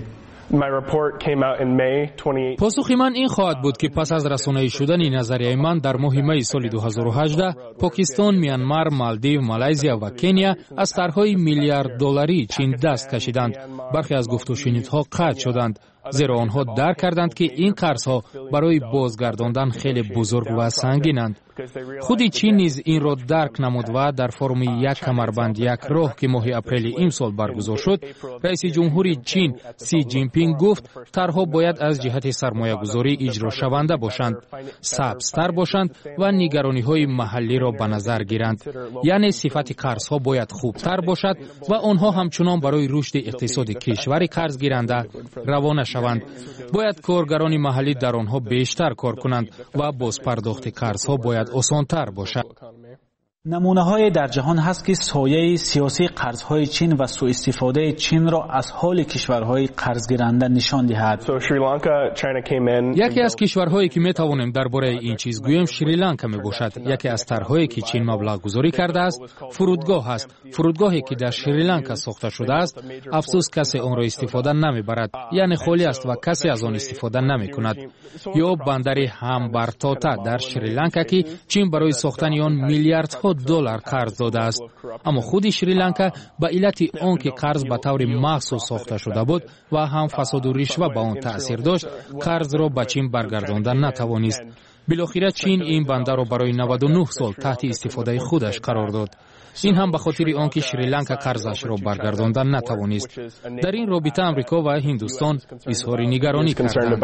پاسخ من این خواهد بود که پس از رسانه‌ای شدن نظریه من در ماه می سال 2018 پاکستان، میانمار، مالدیو، مالایزیا و کنیا از طرح‌های میلیارد دلاری چین دست کشیدند. برخی از گفت و شنیدها قطع شدند، زیرا آنها درک کردند که این قرض‌ها برای بازگرداندن خیلی بزرگ و سنگینند. خودی چین نیز این را درک نمود و در فرم یک کمربند یک راه که ماه اپریل امسال برگزار شد، رئیس جمهوری چین سی جین پینگ گفت طرح‌ها باید از جهت سرمایه‌گذاری اجرا شونده باشند، سبزتر باشند و نگرانی‌های محلی را به نظر گیرند. یعنی صفت قرض‌ها باید خوبتر باشد و آنها همچنان برای رشد اقتصاد کشور قرض گیرنده روانه شوند. باید کارگران محلی در آنها بیشتر کار کنند و بازپرداخت قرض‌ها باید آسان‌تر باشد. نمونه‌های در جهان هست که سایه سیاسی قرض‌های چین و سوء استفاده چین را از حال کشورهای قرضگیرنده نشان دهد. یکی از کشورهایی که می‌توانیم درباره این چیز گوییم شریلانکا میباشد. یکی از طرح‌هایی که چین مبلغ گذاری کرده است فرودگاه است. فرودگاهی که در شریلانکا ساخته شده است، افسوس کسی آن را استفاده نمیبرد، یعنی خالی است و کسی از آن استفاده نمی‌کند. یا بندر همبرتاتا در شریلانکا که چین برای ساختن آن میلیاردها دلار قرض داده است، اما خود شریلانکا به علت آنکه قرض به طور مخصوص ساخته شده بود و هم فساد و رشوه به آن تأثیر داشت، قرض را به چین برگرداندن نتوانست. بالاخره چین این بندر را برای 99 سال تحت استفاده خودش قرار داد. این هم به خاطر آنکه شریلانکا قرضش را برگرداندن نتوانست. در این رابطه امریکا و هندوستان اظهار نگرانی کردند.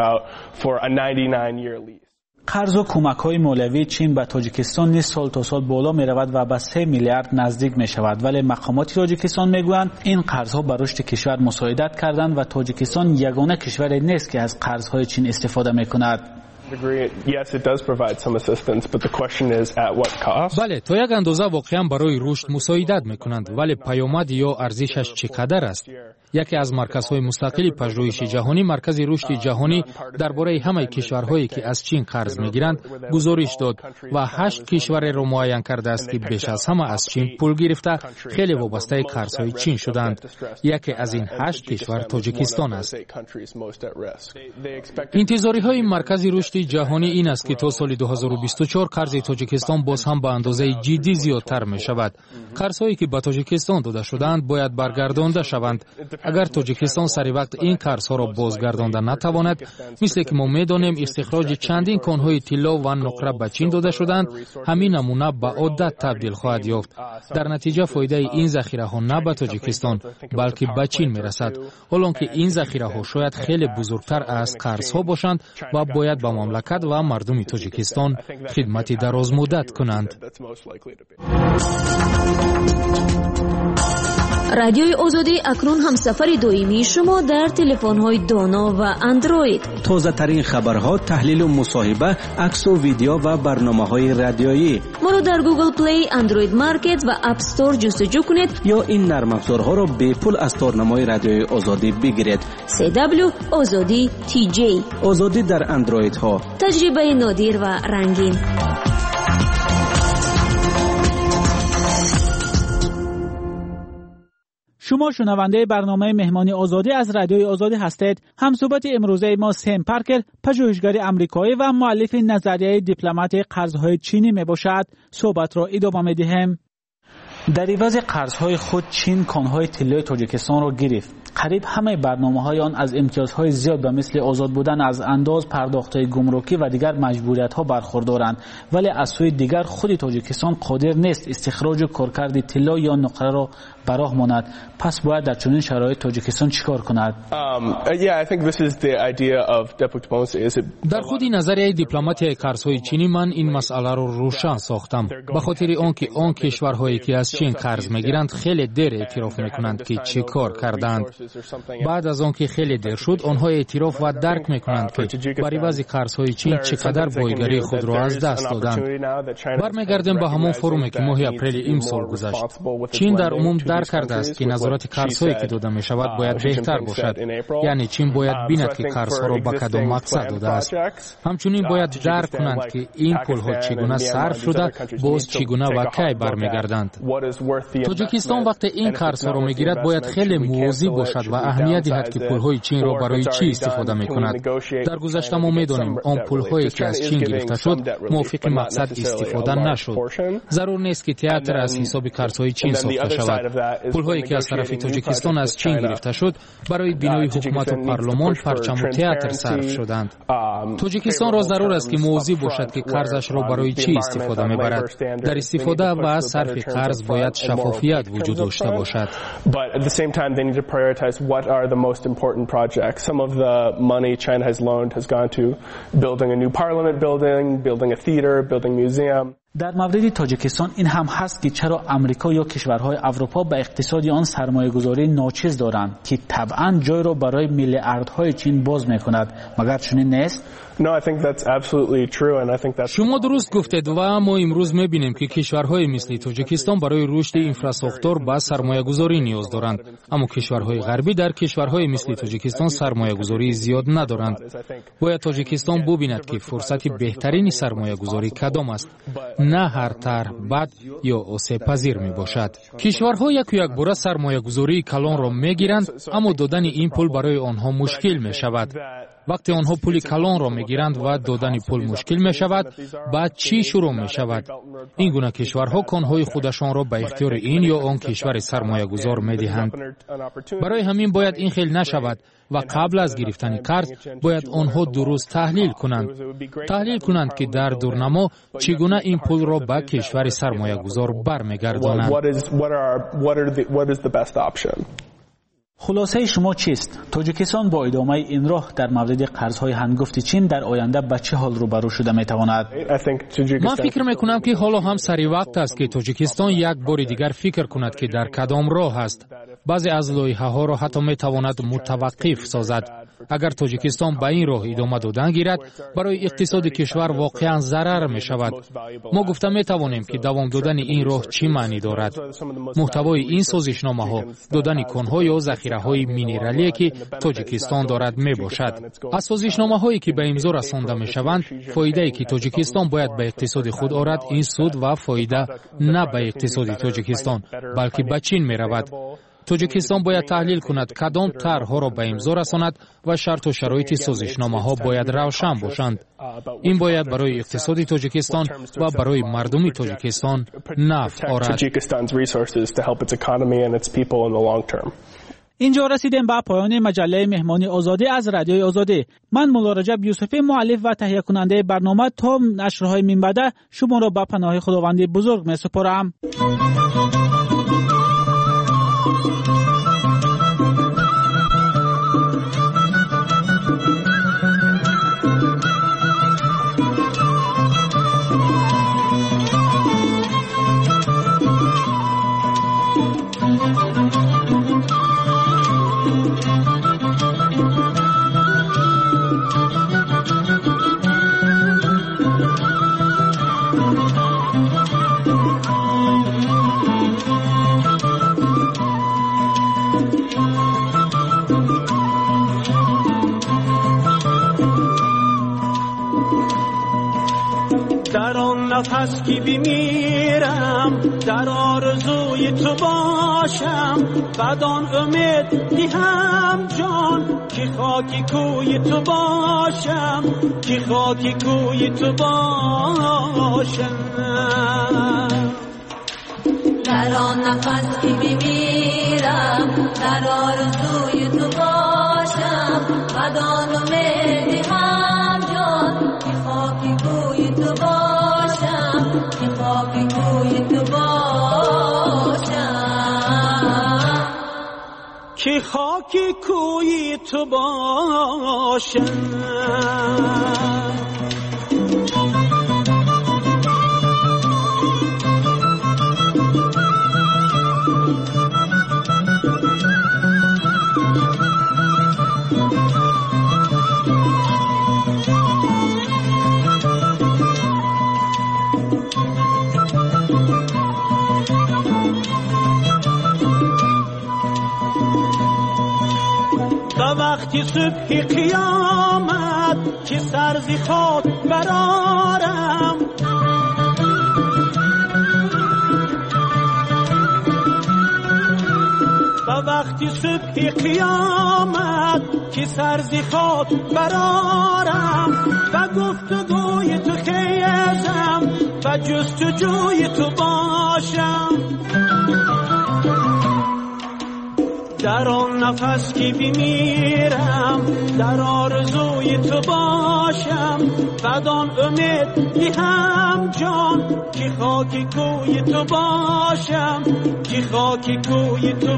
قرض و کمک‌های مالیوی چین به تاجیکستان نیز سال تا سال بالا می‌رود و به 3 میلیارد نزدیک می‌شود، ولی مقامات تاجیکستان می‌گویند این قرض‌ها به رشد کشور مساعدت کردند و تاجیکستان یگانه کشوری نیست که از قرض‌های چین استفاده می‌کند. بله، تا یک اندازه واقعا برای رشد مساعدت می‌کنند، ولی پیامد یا ارزشش چقدر است؟ یکی از مرکزهای مستقل پژوهش جهانی، مرکز رشد جهانی درباره همه کشورهایی که از چین قرض می‌گیرند گزارش داد و 8 کشور را معین کرده است که بیش از همه از چین پول گرفته خیلی وابسته قرض‌های چین شدند. یکی از این 8 کشور تاجیکستان است. انتظاری‌های مرکز رشد جهانی این است که تا سال 2024 قرض تاجیکستان باز هم به اندازه جدی زیادتر می‌شود. قرض‌هایی که به تاجیکستان داده شدند باید برگردانده شوند. اگر تاجیکستان سری وقت این قرض‌ها را بازگردانده نتواند، مثل که ما می‌دانیم استخراج چندین کان‌های طلا و نقره به چین داده شدند، همین نمونه به عادت تبدیل خواهد یافت. در نتیجه فایده این ذخیره‌ها نه به تاجیکستان بلکه به چین می‌رسد، حالانکه این ذخیره‌ها شاید خیلی بزرگتر از قرض‌ها باشند و باید به مملکت و مردم تاجیکستان خدمت درازمدت کنند. رادیوی آزادی اکنون هم سفر دائمی شما در تلفن‌های دانا و اندروید. تازه ترین خبرها، تحلیل و مصاحبه، عکس و ویدیو و برنامه‌های رادیویی. ما رو در گوگل پلی، اندروید مارکت و اپ استور جستجو کنید یا این نرم افزارها را به پول از تارنمای رادیوی آزادی بگیرید. CW آزادی TJ. آزادی در اندروید ها. تجربه نادر و رنگین. شما شنونده برنامه مهمانی آزادی از رادیوی آزادی هستید. همصحبت امروزه ما سم پارکر، پژوهشگر آمریکایی و مؤلف نظریه دیپلمات قرض‌های چینی میباشد. صحبت را ادامه میدهیم. در عوض قرض‌های خود چین کان‌های طلای تاجیکستان را گرفت. قریب همه برنامه‌های آن از امتیازهای زیاد به مثل آزاد بودن از انداز، پرداخت‌های گمرکی و دیگر مجبوریت‌ها برخوردارند، ولی از سوی دیگر خود تاجیکستان قادر نیست استخراج و کارکرد طلا یا نقره را به راه ماند. پس باید در چنین شرایط تاجیکستان چیکار کند؟ در خود نظریه دیپلماتی قرض‌های چینی من این مسئله را روشن ساختم، به خاطر آنکه آن کشورهایی که از چین قرض می‌گیرند خیلی دیر اعتراف می‌کنند که چه کار کردند. بعد از آنکه خیلی دیر شد، آنها اعتراف و درک می‌کنند که بر عوض قرض‌های چین چقدر بایگری خود را از دست دادند. برمیگردیم به همون فرومی که ماه اپریل امسال گذشت. چین در عموم درک کرده است که نظارت قرض‌هایی که داده می‌شود باید بهتر باشد. یعنی چین باید بیند که قرض‌ها را به کدام مقصد داده است. همچنین باید درک کنند که این پول‌ها چگونه صرف شده، باز چگونه و کی برمیگردند. تاجیکستان وقتی این قرض ها را میگیرد باید خیلی موضوع باشد و اهمیت دهد که پولهای چین را برای چی استفاده میکند. در گذشته ما میدانیم آن پولهایی که از چین گرفته شد موافق مقصد استفاده نشد. ضرور نیست که تئاتر از حساب قرضهای چین ساخته شود. پولهایی که از طرف تاجیکستان از چین گرفته شد برای بینای حکومت و پارلمان، پرچم و تئاتر صرف شدند. تاجیکستان را ضرور است که موضوع باشد که قرضش را برای چی استفاده میبرد. در استفاده و صرف قرض باید شفافیت وجود داشته باشد. But at the same time, they need to prioritize what are the most important projects. Some of the money China has loaned has gone to building a new parliament building, building a theater, building a museum. در مورد تاجیکستان این هم هست که چرا امریکا یا کشورهای اروپا به اقتصاد آن سرمایه‌گذاری ناچیز دارند که طبعاً جای را برای میلیاردهای چین باز می‌کند. مگر چنین نیست؟ شما درست گفتید و ما امروز می‌بینیم که کشورهای مثل تاجیکستان برای رشد اینفراستراکچور به سرمایه‌گذاری نیاز دارند، اما کشورهای غربی در کشورهای مثل تاجیکستان سرمایه‌گذاری زیاد ندارند. باید تاجیکستان ببیند که فرصت بهترین سرمایه‌گذاری کدام است، نه هر طرح بد یا آسیب پذیر می باشد. کشورها یک باره سرمایه‌گذاری کلان را می‌گیرند، اما دادن این پول برای آنها مشکل می شود. وقتی آنها پول کلان را میگیرند و دادن پول مشکل می شود، بعد چی شروع می شود؟ این گونه کشورها کانهای خودشان را به اختیار این یا آن کشور سرمایه گذار می دهند. برای همین باید این خیل نشود و قبل از گرفتن قرض باید آنها درست تحلیل کنند که در دورنما چگونه این پول را به کشور سرمایه گذار برمیگردانند. خلاصه شما چیست؟ تاجیکستان با ادامه این راه در مورد قرضهای هنگفت چین در آینده به چه حال روبرو شده میتواند؟ من فکر میکنم که حالا هم سری وقت است که تاجیکستان یک بار دیگر فکر کند که در کدام راه است. بعضی از لایحه ها را حتی میتواند متوقف سازد. اگر تاجیکستان به این راه ادامه دادن گیرد، برای اقتصاد کشور واقعا ضرر می شود. ما گفته می توانیم که دوام دادن این راه چی معنی دارد. محتوای این سازشنامه ها دادن کانها یا ذخیره های مینرالی که تاجیکستان دارد می باشد. از سازشنامه هایی که به امضا رسانده می شوند، فایده ای که تاجیکستان باید به اقتصاد خود آورد این سود و فایده نه به اقتصاد تاجیکستان بلکه به چین می رود. تاجیکستان باید تحلیل کند کدام طرح‌ها را به امضا رساند و شرط و شرایط سازشنامه‌ها باید روشن باشند. این باید برای اقتصاد تاجیکستان و برای مردم تاجیکستان نفع آورد. اینجا رسیدیم به پایان مجله مهمانی آزادی از رادیوی آزادی. من مولا رجب یوسفی مؤلف و تهیه کننده برنامه تا نشرهای من بعد شما را به پناه خداوند بزرگ می‌سپارم. نفس که بمیرم در آرزوی تو باشم، بدان امید دهم جان که خاکی کوی تو باشم، که خاکی کوی تو باشم. در آن نفس که بمیرم در آرزوی تو باشم، بدان امید دهم جان که خاکی کوی تو باشم، که خاکی کوی تو باشم، که خاکی کوی تو باشم. وقتی صبح قیامت که سرزی خود برارم، وقتی صبح قیامت که سرزی خاک برارم و گفتگوی تو خیزم و جستجوی تو باشم در آن نفس که بمیرم در آرزوی تو باشم بدان امید هم جان که خاک کوی تو باشم که خاک کوی تو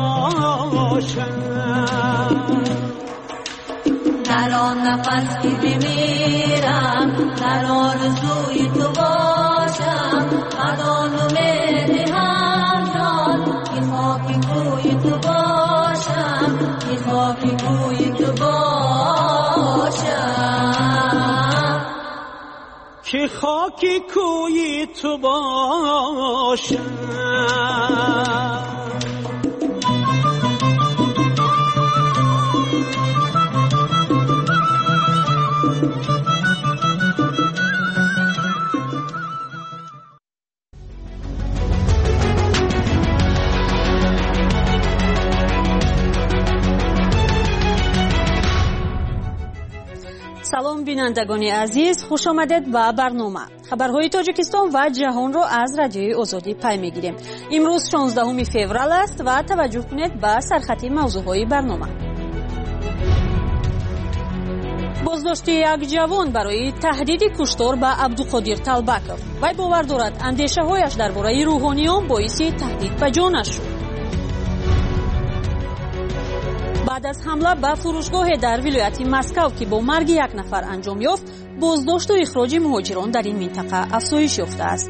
باشم در آن نفس که بمیرم در آرزوی تو باشم بدان امید هم جان که خاک کوی تو باشم که خاک کوی تو باشم که خاک کوی تو باشم سلام بینندگان عزیز، خوش آمدید به برنامه خبرهای تاجیکستان و جهان را از رادیوی آزادی پی میگیریم. امروز 16 فوریه است و توجه کنید به سرخط موضوعهای برنامه. بازداشت یک جوان برای تهدید کشتار به عبدالقادر طلبکов. وی باور دارد اندیشه‌هایش درباره روحانیان باعث تهدید به جانش شد. بعد از حمله به فروشگاه در ولایت مسکو که با مرگ یک نفر انجام یافت، بازداشت و اخراج مهاجران در این منطقه افزایش یافته است.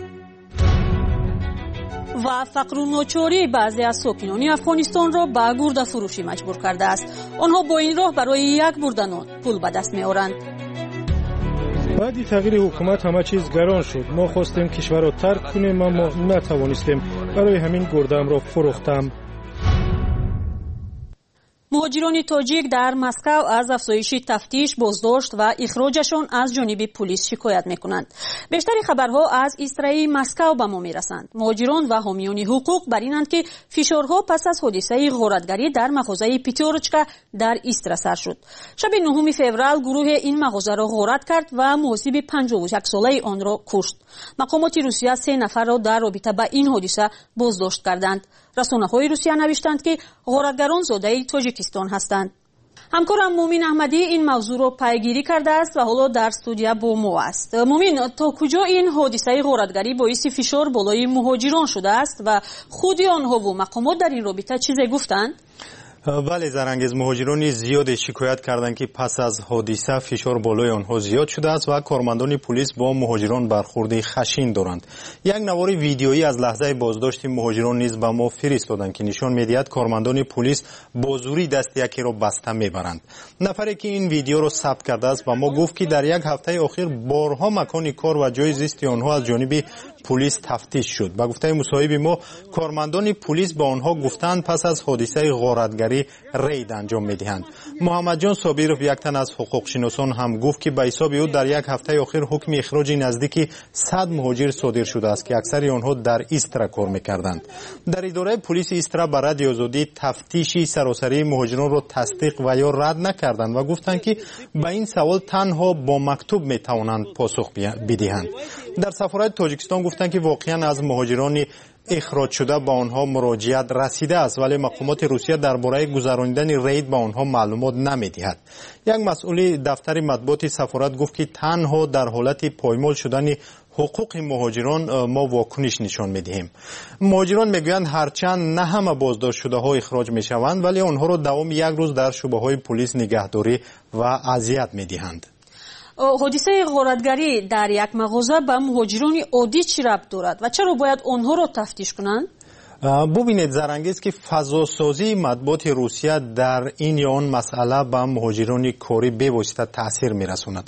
و فقر و ناچاری بعضی از ساکنان افغانستان را به گرده فروشی مجبور کرده است. آنها با این راه برای یک برده نان پول به دست می‌آورند. بعد تغییر حکومت همه چیز گران شد. ما خواستیم کشور را ترک کنیم اما نتوانستیم. برای همین گرده‌ام را فروختم. مهاجران تاجیک در مسکو از افزایش تفتیش، بازداشت و اخراجشان از جانب پلیس شکایت میکنند. بیشتر خبرها از ایسترای مسکو به ما میرسند. مهاجران و حامیان حقوق بر اینند که فشارها پس از حادثه غارتگری در مغازه پیتورچکا در ایسترا سر شد. شب 9 فوریه گروه این مغازه را غارت کرد و محاسب 51 ساله آن را کشت. مقامات روسیه 3 نفر را در رابطه با این حادثه بازداشت کردند. رسانه‌های روسیه نوشتند که غارتگران زاده تاجیکستان هستند. همکارم مومین احمدی این موضوع را پیگیری کرده است و حالا در استودیو با ما است. مومین، تا کجا این حادثه غارتگری باعث فشار بالای مهاجران شده است و خود آنها و مقامات در این رابطه چیزی گفتند؟ بله زرنگیز، مهاجران زیاد شکایت کردند که پس از حادثه فشار بالای آنها زیاد شده است و کارمندان پلیس با مهاجران برخورد خشن دارند. یک نوار ویدیویی از لحظه بازداشت مهاجران نیز به ما فرستادند که نشان می‌دهد کارمندان پلیس با زوری دست یکی را بسته میبرند. نفری که این ویدیو را ثبت کرده است به ما گفت که در یک هفته اخیر بارها مکان کار و جای زیست آنها از جانب پلیس تفتیش شد. با گفته مصاحب ما، کارمندان پلیس با آنها گفتند پس از حادثه غارتگری رید انجام میدهند. محمد جان صابرов، یک تن از حقوق شناسان، هم گفت که به حساب او در یک هفته اخیر حکم اخراج نزدیک 100 مهاجر صادر شده است که اکثر آنها در ایسترا کار میکردند. در اداره پلیس ایسترا به رادیو آزادی تفتیش سراسری مهاجران را تصدیق و یا رد نکردند و گفتند که به این سوال تنها با مکتوب میتوانند پاسخ بدهند. در سفارت تاجیکستان گفتند که واقعا از مهاجران اخراج شده با آنها مراجعت رسیده است، ولی مقامات روسیه درباره گذراندن رید با آنها معلومات نمیدهد. یک مسئول دفتر مطبوعات سفارت گفت که تنها در حالت پایمال شدن حقوق مهاجران ما واکنش نشان میدهیم. مهاجران میگویند هرچند نه همه بازداشت شده ها اخراج میشوند، ولی آنها را دوام یک روز در شعبه های پلیس نگهداری و اذیت میدهند. حادثه غارتگری در یک مغازه به مهاجران عادی چی ربط دارد و چرا باید آنها را تفتیش کنند؟ ببینید زرنگیز که فضاسازی مطبوعات روسیه در این یا آن مسئله به مهاجران کاری به واسطه تاثیر میرساند.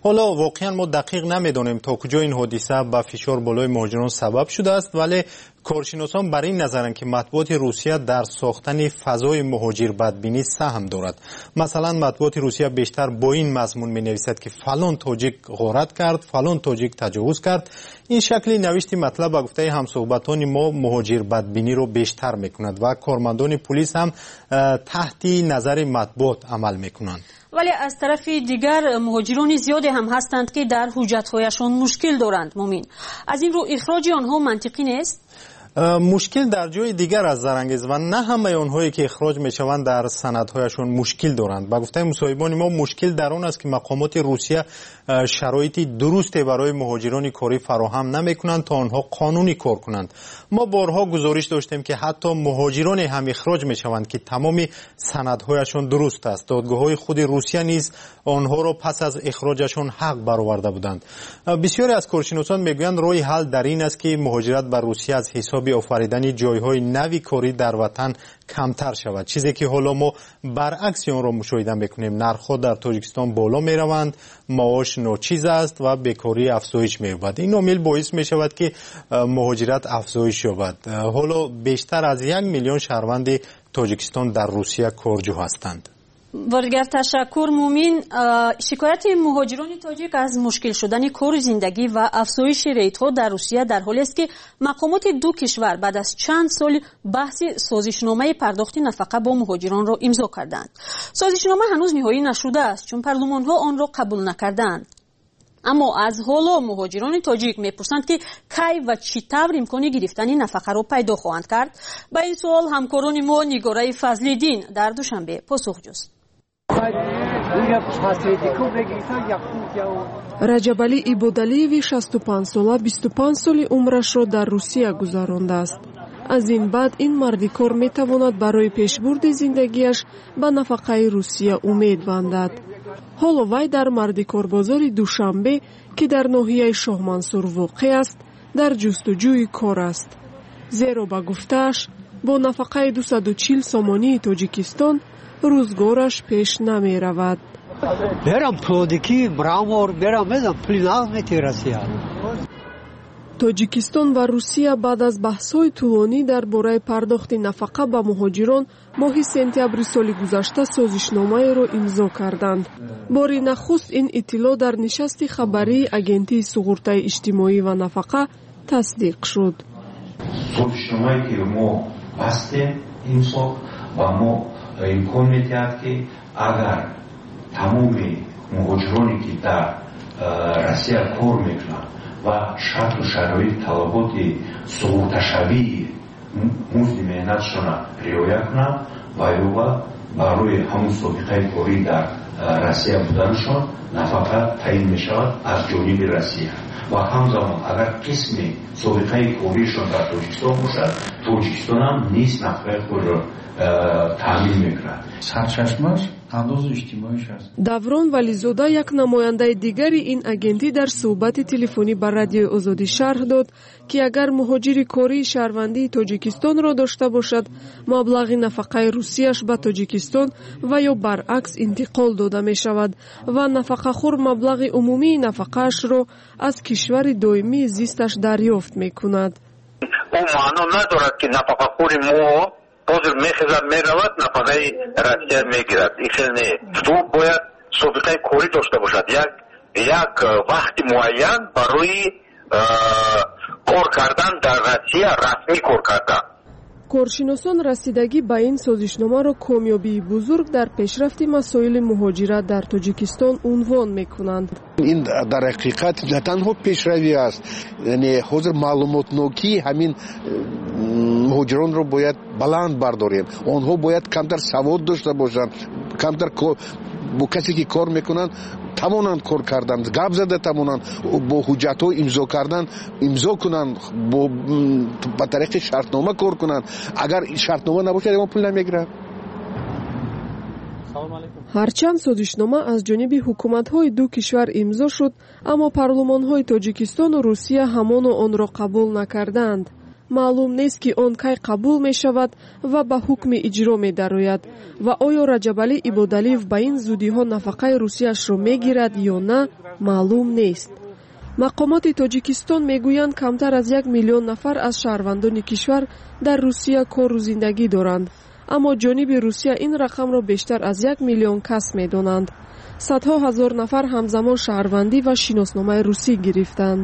حالا واقعا ما دقیق نمیدونیم تا کجا این حادثه با فشار بالای مهاجران سبب شده است، ولی کارشناسان بر این نظرند که مطبوعات روسیه در ساختن فضای مهاجر بدبینی سهم دارد. مثلا مطبوعات روسیه بیشتر با این مضمون می نویسد که فلان تاجیک غارت کرد، فلان تاجیک تجاوز کرد. این شکلی نوشتی مطلب با گفته همصحبتان ما مهاجر بدبینی رو بیشتر می کند و کارمندان پلیس هم تحت نظر مطبوعات عمل می کنند. ولی از طرف دیگر مهاجران زیادی هم هستند که در حجت‌هایشان مشکل دارند. مومین، از این رو اخراج آنها منطقی نیست؟ مشکل در جای دیگر از زرانگیز و نه همه آنهایی که اخراج میشوند در سندهایشان مشکل دارند. با گفته مصاحبان ما مشکل در آن است که مقامات روسیه شرایطی درستی برای مهاجران کاری فراهم نمیکنند تا آنها قانونی کار کنند. ما بارها گزارش داشتیم که حتی مهاجران هم اخراج میشوند که تمام سندهایشان درست است. دادگاه‌های خود روسیه نیز آنها را پس از اخراجشان حق برآورده بودند. بسیاری از کارشناسان میگویند راه حل در این است که مهاجرت بر روسیه از حساب آفریدن جایهای نوی کاری در وطن کمتر شود، چیزی که حالا ما برعکس آن را مشاهده میکنیم. نرخ‌ها در تاجیکستان بالا میروند، معاش ناچیز است و بیکاری افزایش می‌یابد. این عامل باعث می‌شود که مهاجرت افزایش یابد. حالا بیشتر از 1 میلیون شهروند تاجیکستان در روسیه کارجو هستند. وارگر تشکر. مومین، شکایت مهاجران تاجیک از مشکل شدن کار زندگی و افزایش ریت‌ها در روسیه در حالی است که مقامات دو کشور بعد از چند سال بحث سازشنامه پرداخت نفقه با مهاجران را امضا کردند. سازشنامه هنوز نهایی نشده است چون پارلمان‌ها آن را قبول نکردند. اما از حالا مهاجران تاجیک میپرسند که کی و چی طور امکان گرفتن نفقه را پیدا خواهند کرد. به این سوال همکاران ما نگاره فضل‌الدین در دوشنبه پاسخ جست. раҷабалӣ ибодалиеви 65 сола 25 соли умрашро дар русия гузарондааст. аз ин баъд ин марди кор метавонад барои пешбурди зиндагиаш ба нафақаи русия умед бандад. ҳоло вай дар мардикорбозори душанбе ки дар ноҳияи шоҳмансур воқеъ аст дар ҷустуҷӯи кор аст, зеро ба гуфтааш бо нафақаи 240 сомонии тоҷикистон рӯзгораш пеш намеравад. тоҷикистон ва русия баъд аз баҳсҳои тӯлонӣ дар бораи пардохти нафақа ба муҳоҷирон моҳи сентябри соли гузашта созишномаеро имзо карданд. бори нахуст ин иттилоъ дар нишасти хабарии агентии суғуртаи иҷтимоӣ ва нафақа тасдиқ шуд. созишномае ки мо бастем имзо ва мо имкон медиҳад ки агар тамоми муҳоҷироне ки дар россия кор мекунанд ва шарту шароит талаботи суғурташавии музди меҳнатшона риоя кунанд ва ёва барои ҳамун собиқаи корӣ дар россия буданашон нафақа таъин мешавад аз ҷониби россия ва ҳамзамон агар қисми собиқаи коришон дар тоҷикистон бошад, тоҷикистон ҳам низ нафақаи худро таъмин мекунад. сарчашмаш андози иҷтимоиш аст. даврон вализода, як намояндаи дигари ин агентӣ, дар суҳбати телефонӣ ба радиои озодӣ шарҳ дод ки агар муҳоҷири кории шаҳрвандии тоҷикистонро дошта бошад, маблағи нафақаи русияш ба тоҷикистон ва ё баръакс интиқол дода мешавад ва нафақахӯр маблағи умумии нафақаашро аз кишвари доимии зисташ дарёфт мекунад. он маъно надорад ки нафақахӯри мо ҳозир мехезад меравад нафақаи россия мегирад. ин хел не. ту бояд собиқаи корӣ дошта бошад, як вақти муайян барои кор кардан дар россия, расмӣ кор кардан. коршиносон расидагӣ ба ин созишномаро комёбии бузург дар пешрафти масоили муҳоҷират дар тоҷикистон унвон мекунанд. ин дар ҳақиқат на танҳо пешравӣ аст, яъне ҳозир маълумотнокии ҳамин муҳоҷиронро бояд баланд бардорем. онҳо бояд камтар савод дошта бошанд, камтар бо касе ки кор мекунанд тавонанд кор кардан, гап зада тавонанд, бо ҳуҷҷатҳо имзо кунанд, ба тариқи шартнома кор кунанд. агар шартнома набошад мо пул намегирад. ҳарчанд созишнома аз ҷониби ҳукуматҳои ду кишвар имзо шуд, аммо парлумонҳои тоҷикистону русия ҳамону онро қабул накарданд. маълум нест ки он кай қабул мешавад ва ба ҳукми иҷро медарояд ва оё Раҷабалӣ Ибодалиев ба ин зудиҳо нафақаи Русияшро мегирад ё на маълум нест. мақомоти Тоҷикистон мегӯянд камтар аз 1 миллион нафар аз шаҳрвандони кишвар дар Русия кору зиндагӣ доранд, аммо ҷониби Русия ин рақамро бештар аз 1 миллион кас медонанд. садҳо ҳазор нафар ҳамзамон шаҳрвандӣ ва шиносномаи русӣ гирифтанд.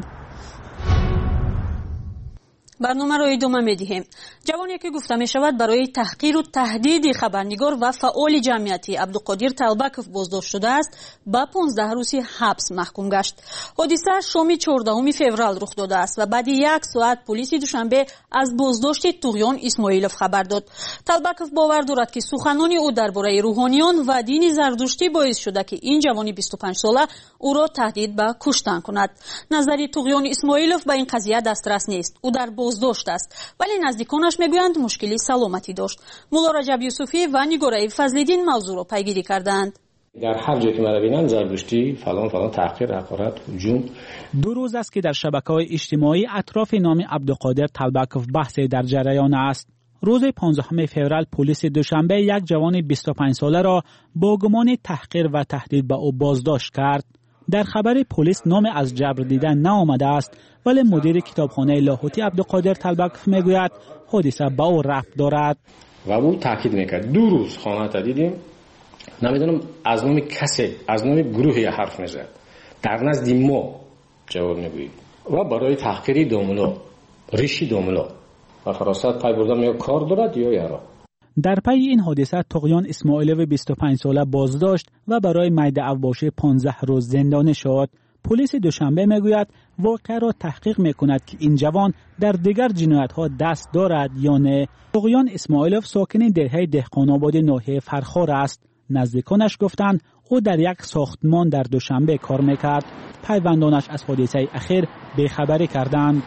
барномаро идома медиҳем. ҷавоне ки гуфта мешавад барои таҳқиру таҳдиди хабарнигор ва фаъоли ҷамъиятӣ Абдуқодир Талбаков боздошт шудааст, ба 15 рӯзи ҳабс маҳкум гашт. ҳодиса шоми 14 феврал рух додааст ва баъди 1 соат полиси Душанбе аз боздошти Туғён Исмоилов хабар дод. Талбаков бовар дорад ки суханони ӯ дар бораи рӯҳониён ва дини зардуштӣ боис шуда ки ин ҷавони 25 сола ӯро таҳдид ба куштан кунад. назари Туғён Исмоилов ба ин қазия дастрас нест. ӯ дар боздошт аст, вале наздиконаш мегӯянд мушкили саломатӣ дошт. мулло Раҷаб Юсуфӣ ва Нигораи Фазлиддин мавзӯъро пайгирӣ карданд. در هر جایی که مرا بینن زردشتی فلان تحقیر حقارت هجوم. 2 روز است که در شبکه‌های اجتماعی اطراف نام عبدالقادر طلبکوف بحثی در جریان است. روز 15 فوریه پلیس دوشنبه یک جوان 25 ساله را با گمان تحقیر و تهدید به او بازداشت کرد. در خبر پلیس نام از جبر دیدن نآمده است، ولی مدیر کتابخانه لاهوتی عبدالقادر طلبکوف میگوید حادثه به او ربط دارد. و او تاکید میکرد 2 روز خانه تا دیدیم، نمیدونم از نام کسی، از نام گروهی حرف میزد. در نزد ما جواب میگوید و برای تحقیری دومنو، ریشی دومنو و فراست پای بردن یا کار دارد یا یارا. در پی این حادثه طغیان اسماعیلوی 25 ساله بازداشت و برای میده اوباشی 15 روز زندانی شد. پلیس دوشنبه میگوید واقعه را تحقیق میکند که این جوان در دیگر جنایت‌ها دست دارد یا نه. طغیان اسماعیلوف ساکن دهه دهقان‌آباد ناحیه فرخار است. نزدیکانش گفتند او در یک ساختمان در دوشنبه کار میکرد. پیوندانش از حادثه اخیر بیخبری کردند.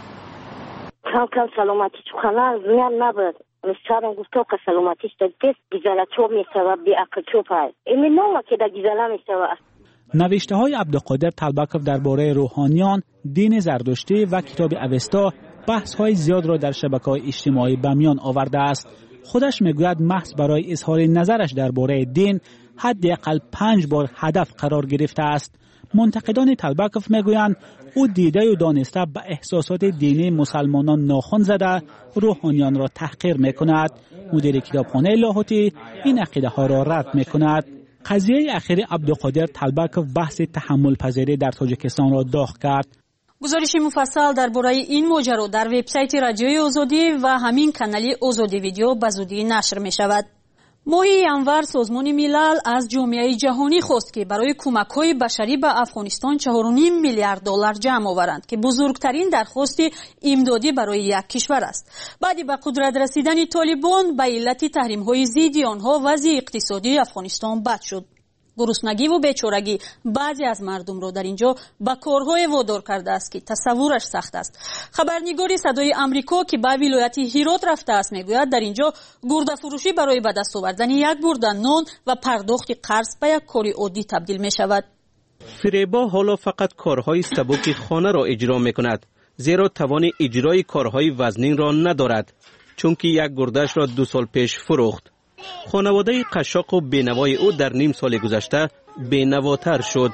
کم سلامتی چوخانه زیان نبود. مسترم گفتو که سلامتیش در دست گیزاله چوب میشود بی اقل چوب های. ایمی نومه که در گیزاله میشود. نوشته های عبدالقادر طلبکوف درباره روحانیان، دین زردشتی و کتاب اوستا بحث های زیاد را در شبکه‌های اجتماعی به میان آورده است. خودش میگوید محض برای اظهار نظرش درباره دین حداقل 5 بار هدف قرار گرفته است. منتقدان طلبکوف میگویند او دیده و دانسته به احساسات دینی مسلمانان ناخن زده روحانیان را تحقیر میکند. مدیر کتابخانه لاهوتی این عقیده ها را رد میکند. قضیه اخیر عبدالقادر طلبکوف بحث تحمل پذیری در تاجیکستان را داغ کرد. گزارشی مفصل درباره این ماجرا در وبسایت رادیوی آزادی و همین کانال آزادی ویدیو به زودی نشر می شود. ماه ینور سازمان ملل از جامعه جهانی خواست که برای کمک‌های بشری به افغانستان 4.5 میلیارد دلار جمع آورند که بزرگترین درخواست امدادی برای یک کشور است. بعد به قدرت رسیدن طالبان به علت تحریم‌های ضد آنها وضع اقتصادی افغانستان بد شد. گرسنگی و بیچارگی بعضی از مردم را در اینجا به کارهای وادار کرده است که تصورش سخت است. خبرنگاری صدای آمریکا که به ولایت هرات رفته است میگوید در اینجا گرده فروشی برای به دست آوردن یک گرده نان و پرداخت قرض به یک کار عادی تبدیل می شود. فریبا حالا فقط کارهای سبک خانه را اجرا می کند، زیرا توان اجرای کارهای وزنین را ندارد، چون که یک گردهش را 2 سال پیش فروخت. خانواده قشاق و بینوای او در نیم سال گذشته بینواتر شد.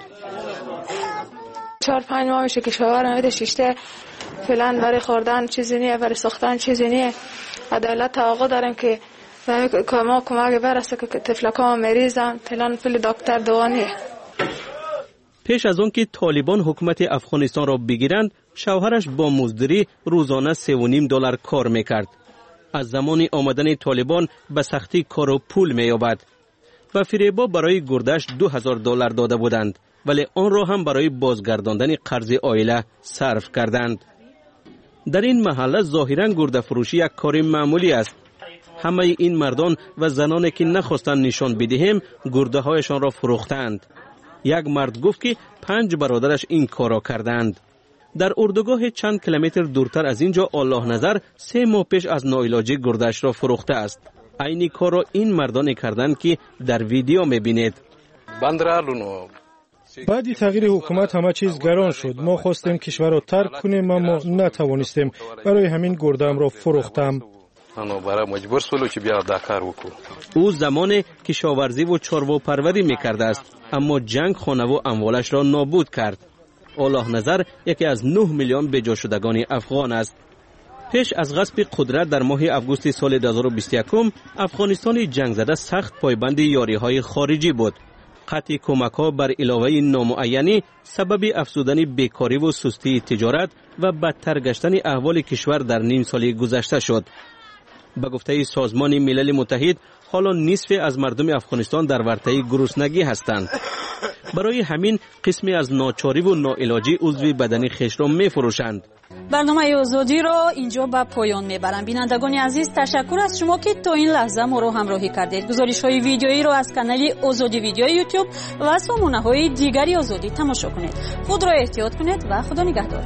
4-5 ماه میشه که شوهرم میده شیشته فعلا برای خوردن چیزی نیه، برای ساختن چیزی نیه. عدالت توقع دارم که ما کمک برسه که طفلکام مریضم، فعلا پول دکتر دوا نیه. پیش از آن که طالبان حکومت افغانستان را بگیرند، شوهرش با مزدوری روزانه $3.5 کار میکرد. از زمان آمدن طالبان به سختی کار و پول می‌یابد. و فریبا برای گردش $2,000 داده بودند، ولی آن را هم برای بازگرداندن قرض عائله صرف کردند. در این محله ظاهراً گرده فروشی یک کار معمولی است. همه این مردان و زنانی که نخواستند نشان بدهیم گرده هایشان را فروختند. یک مرد گفت که 5 برادرش این کار را کردند. در اردوگاه چند کیلومتر دورتر از اینجا الله نظر 3 ماه پیش از ناعلاجی گردش را فروخته است. عین کار را این مردان کردند که در ویدیو میبینید. بعد تغییر حکومت همه چیز گران شد. ما خواستیم کشور را ترک کنیم اما نتوانستیم. برای همین گردم را فروختم. او زمان کشاورزی و چارواپروری میکرده است، اما جنگ خانه و اموالش را نابود کرد. الله نظر یکی از 9 میلیون بجا شدگان افغان است. پیش از غصب قدرت در ماه آگوست سال 2021 افغانستان جنگ زده سخت پایبند یاری‌های خارجی بود. قطع کمک‌ها بر علاوه نامعینی سبب افزودن بیکاری و سستی تجارت و بدتر گشتن احوال کشور در نیم سال گذشته شد. به گفته سازمان ملل متحد حالا نصف از مردم افغانستان در ورطه گرسنگی هستند. برای همین قسمی از ناچاری و ناعلاجی عضو بدنی خویش را می‌فروشند. برنامه آزادی را اینجا به پایان میبرم. بینندگان عزیز، تشکر از شما که تا این لحظه ما را همراهی کردید. گزارش‌های ویدیویی را از کانال آزادی ویدیو یوتیوب و سامانه‌های دیگری آزادی تماشا کنید. خود را احتیاط کنید و خدا نگهدار.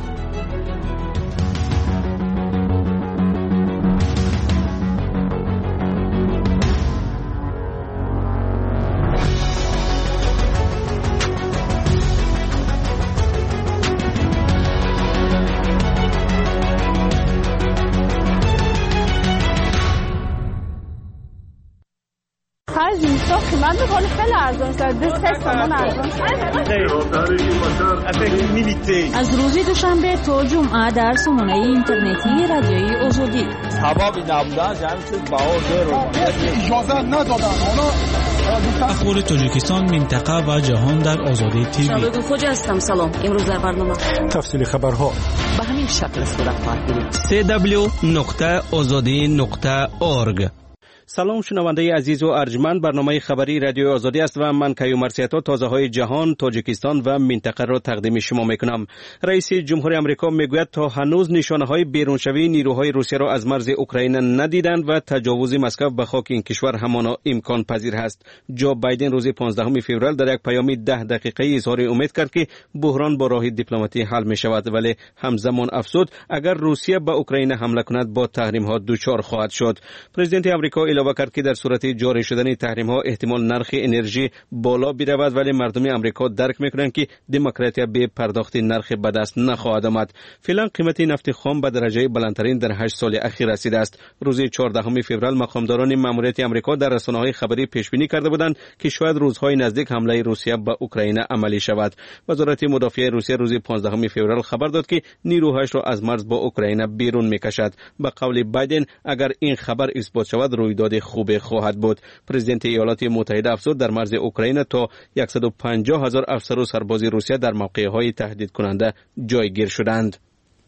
من به حال خیلی ارزان شد. 3 تومان ارزان شد. از روز دوشنبه تا جمعه در سامانه اینترنتی رادیوی آزادی. سببی نبودن جمع شد بهار اجازه ندادن. اخبار تاجیکستان، منطقه و جهان در آزادی تیوی. شبکه خوجا هستم. سلام. امروز در برنامه تفصیل خبرها به همین شکل صورت خواهد گرفت. www.azadi.org. سلام شنونده عزیز و ارجمند، برنامه خبری رادیو آزادی است و من کیومرسیتا تازه های جهان، تاجیکستان و منطقه را تقدیم شما میکنم. رئیس جمهوری آمریکا میگوید تا هنوز نشانه های بیرونشوی نیروهای روسیه را از مرز اوکراین ندیدند و تجاوز مسکو به خاک این کشور همانا امکان پذیر است. جو بایدن روز 15 فوریه در یک پیام 10 دقیقه‌ای اظهار امید کرد که بحران با راه دیپلماتی حل می شود، ولی همزمان افزود اگر روسیه به اوکراین حمله کند با تحریم ها دچار خواهد شد. پرزیدنت آمریکا علاوه کرد که در صورت جاری شدن تحریم ها احتمال نرخ انرژی بالا برود، ولی مردم آمریکا درک میکنند که دموکراتیا به پرداخت نرخ به دست نخواهد آمد. فعلا قیمت نفت خام به درجه بلندترین در 8 سال اخیر رسیده است. روز 14 فوریه مقامداران ماموریت آمریکا در رسانه‌های خبری پیش بینی کرده بودند که شاید روزهای نزدیک حمله روسیه به اوکراین عملی شود. وزارت مدافع روسیه روز 15 فوریه خبر داد که نیروهایش را از مرز با اوکراین بیرون میکشد. به قول بایدن اگر این خبر اثبات شود رویداد خوب خواهد بود. پرزیدنت ایالات متحده افزود در مرز اوکراین تا 150,000 افسر و سرباز روسیه در موقع‌های تهدید کننده جایگیر شدند.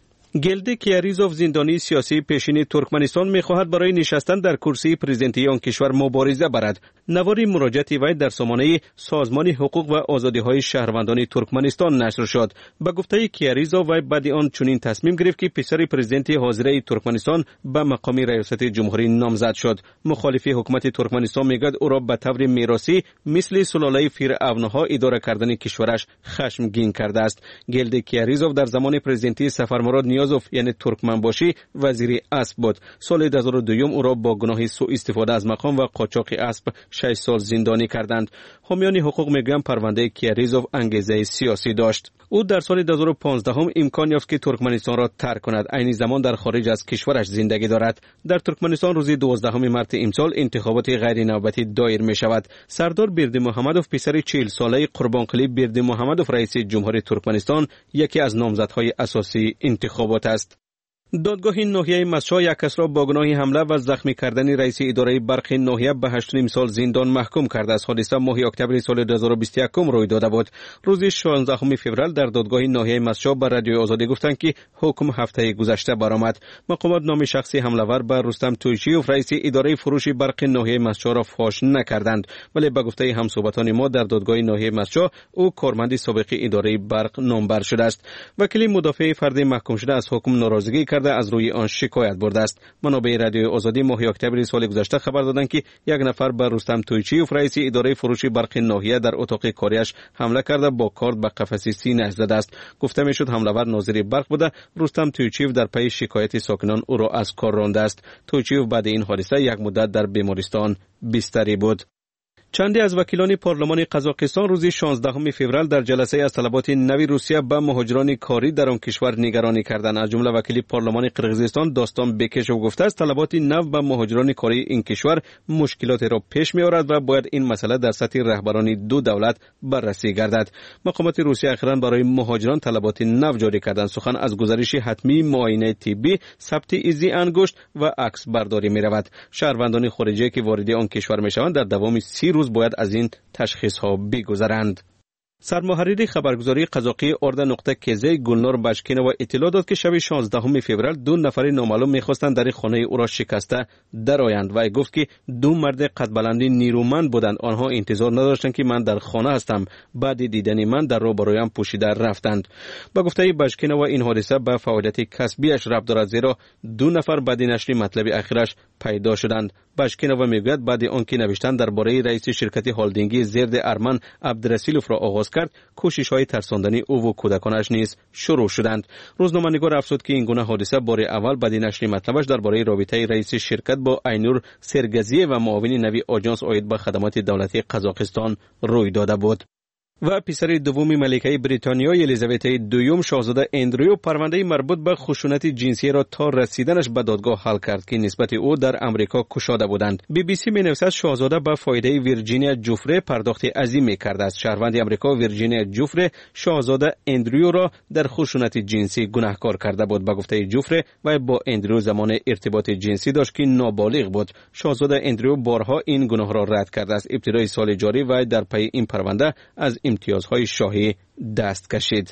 گلد کیاریزوف زندانی سیاسی پیشین ترکمنستان می‌خواهد برای نشستن در کرسی پرزیدنتی آن کشور مبارزه برد. نواری مراجعه وی در سامانه سازمان حقوق و آزادی‌های شهروندان ترکمنستان نشر شد. به گفته کیاریزوف وی بعد آن چنین تصمیم گرفت که پسر پرزیدنت حاضر ترکمنستان به مقام ریاست جمهوری نامزد شد. مخالفی حکومت ترکمنستان میگوید او را به طور میراثی مثل سلاله فرعونها اداره کردن کشورش خشمگین کرده است. گلد کیاریزوف در زمان پرزیدنتی سفرمراد نیازوف یعنی ترکمنباشی وزیر اسب بود. سال 2002 او را با گناه سوء استفاده از مقام و قاچاق اسب 6 سال زندانی کردند. حامیان حقوق میگویند پرونده کیاریزوف انگیزه سیاسی داشت. او در سال 2015 امکان یافت که ترکمنستان را ترک کند. عین زمان در خارج از کشورش زندگی دارد. در ترکمنستان روز 12 مارس امسال انتخابات غیر نوبتی دایر می شود. سردار بردیمحمدوف پسر 40 ساله قربانقلی بردیمحمدوف رئیس جمهوری ترکمنستان یکی از نامزدهای اساسی انتخابات است. دادگاه ناحیه مسچا یک کس را با گناه حمله و زخمی کردن رئیس اداره برق ناحیه به 8.5 سال زندان محکوم کرده است. حادثه ماه اکتبر سال 2021 روی داده بود. روز 16 فوریه در دادگاه ناحیه مسچا به رادیو آزادی گفتند که حکم هفته گذشته برآمد. مقامات نام شخص حمله‌ور به رستم تویچیوف رئیس اداره فروش برق ناحیه مسچا را فاش نکردند، ولی به گفته همصحبتان ما در دادگاه ناحیه مسچا او کارمند سابق اداره برق نامبر شده است. وکیل مدافع فرد محکوم شده از حکم ناراضگی از روی آن شکایت برده است. منابع رادیو آزادی ماه اکتبر سال گذشته خبر دادند که یک نفر به رستم تویچیوف رئیس اداره فروش برق ناحیه در اتاق کاریش حمله کرده با کارد به قفس سینه زده است. گفته میشد حمله‌ور ناظر برق بوده. رستم تویچیوف در پی شکایت ساکنان او را از کار رانده است. تویچیوف بعد این حادثه یک مدت در بیمارستان بستری بود. چندی از وکیلان پارلمان قزاقستان روز 16 فوریه در جلسه از طلبات نوی روسیه به مهاجران کاری در آن کشور نگرانی کردند. از جمله وکیل پارلمان قرقیزستان داستان بکشوف گفته است طلبات نو به مهاجران کاری این کشور مشکلات را پیش می آورد و باید این مسئله در سطح رهبران دو دولت بررسی گردد. مقامات روسیه اخیراً برای مهاجران طلبات نو جاری کردند. سخن از گزارش حتمی معاینه طبی، ثبت ایزی انگشت و عکس برداری می رود. شهروندان خارجی که وارد آن کشور می شوند در دوام 30 روز باید از این تشخیص ها بگذرند. سرمحرر خبرگزاری قزاقی اردا.kz گلنار بشکینووا اطلاع داد که شب 16 فوریه 2 نفر نامعلوم می‌خواستند در خانه او را شکسته درآیند و گفت که 2 مرد قد بلندی نیرومند بودند. آنها انتظار نداشتند که من در خانه هستم. بعد دیدن من در رو برایم پوشیده رفتند. با گفته بشکینووا این حادثه به فعالیت کسبیش ربط دارد، زیرا 2 نفر بعد نشر مطلب اخیرش پیدا شدند. بشکینووا میگوید بعد آنکه نوشتن درباره رئیس شرکت هالدینگی زرد ارمن عبدالرسیلوف را آغاز کرد، کوشش‌های ترساندنی او و کودکانش نیز شروع شدند. روزنامه‌نگار افزود که این گونه حادثه بار اول بعد نشر مطلبش درباره رابطه رئیس شرکت با اینور سرگزیه و معاون نوی آژانس عاید به خدمات دولتی قزاقستان روی داده بود. و پسر دوم ملکه بریتانیا الیزابت دوم شاهزاده اندریو پرونده مربوط به خشونت جنسی را تا رسیدنش به دادگاه حل کرد که نسبت او در امریکا گشوده بودند. BBC می‌نویسد شاهزاده به فایده ویرجینیا جوفری پرداخت عظیمی کرده است. شهروند امریکا ویرجینیا جوفری شاهزاده اندریو را در خشونت جنسی گناهکار کرده بود. به گفته جوفری و با اندریو زمان ارتباط جنسی داشت که نابالغ بود. شاهزاده اندریو بارها این گناه را رد کرده است. ابتدای سال جاری و در پی این پرونده از امتیازهای شاهی دست کشید.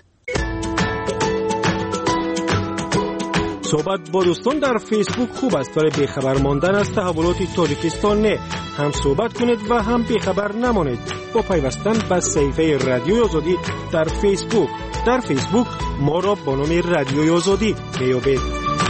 صحبت با دوستان در فیسبوک خوب است، ولی بیخبر ماندن از تحولات تاجیکستان نه. هم صحبت کنید و هم بیخبر نمانید با پیوستن به صفحه رادیوی آزادی در فیسبوک. در فیسبوک ما را با نام رادیوی آزادی میابید.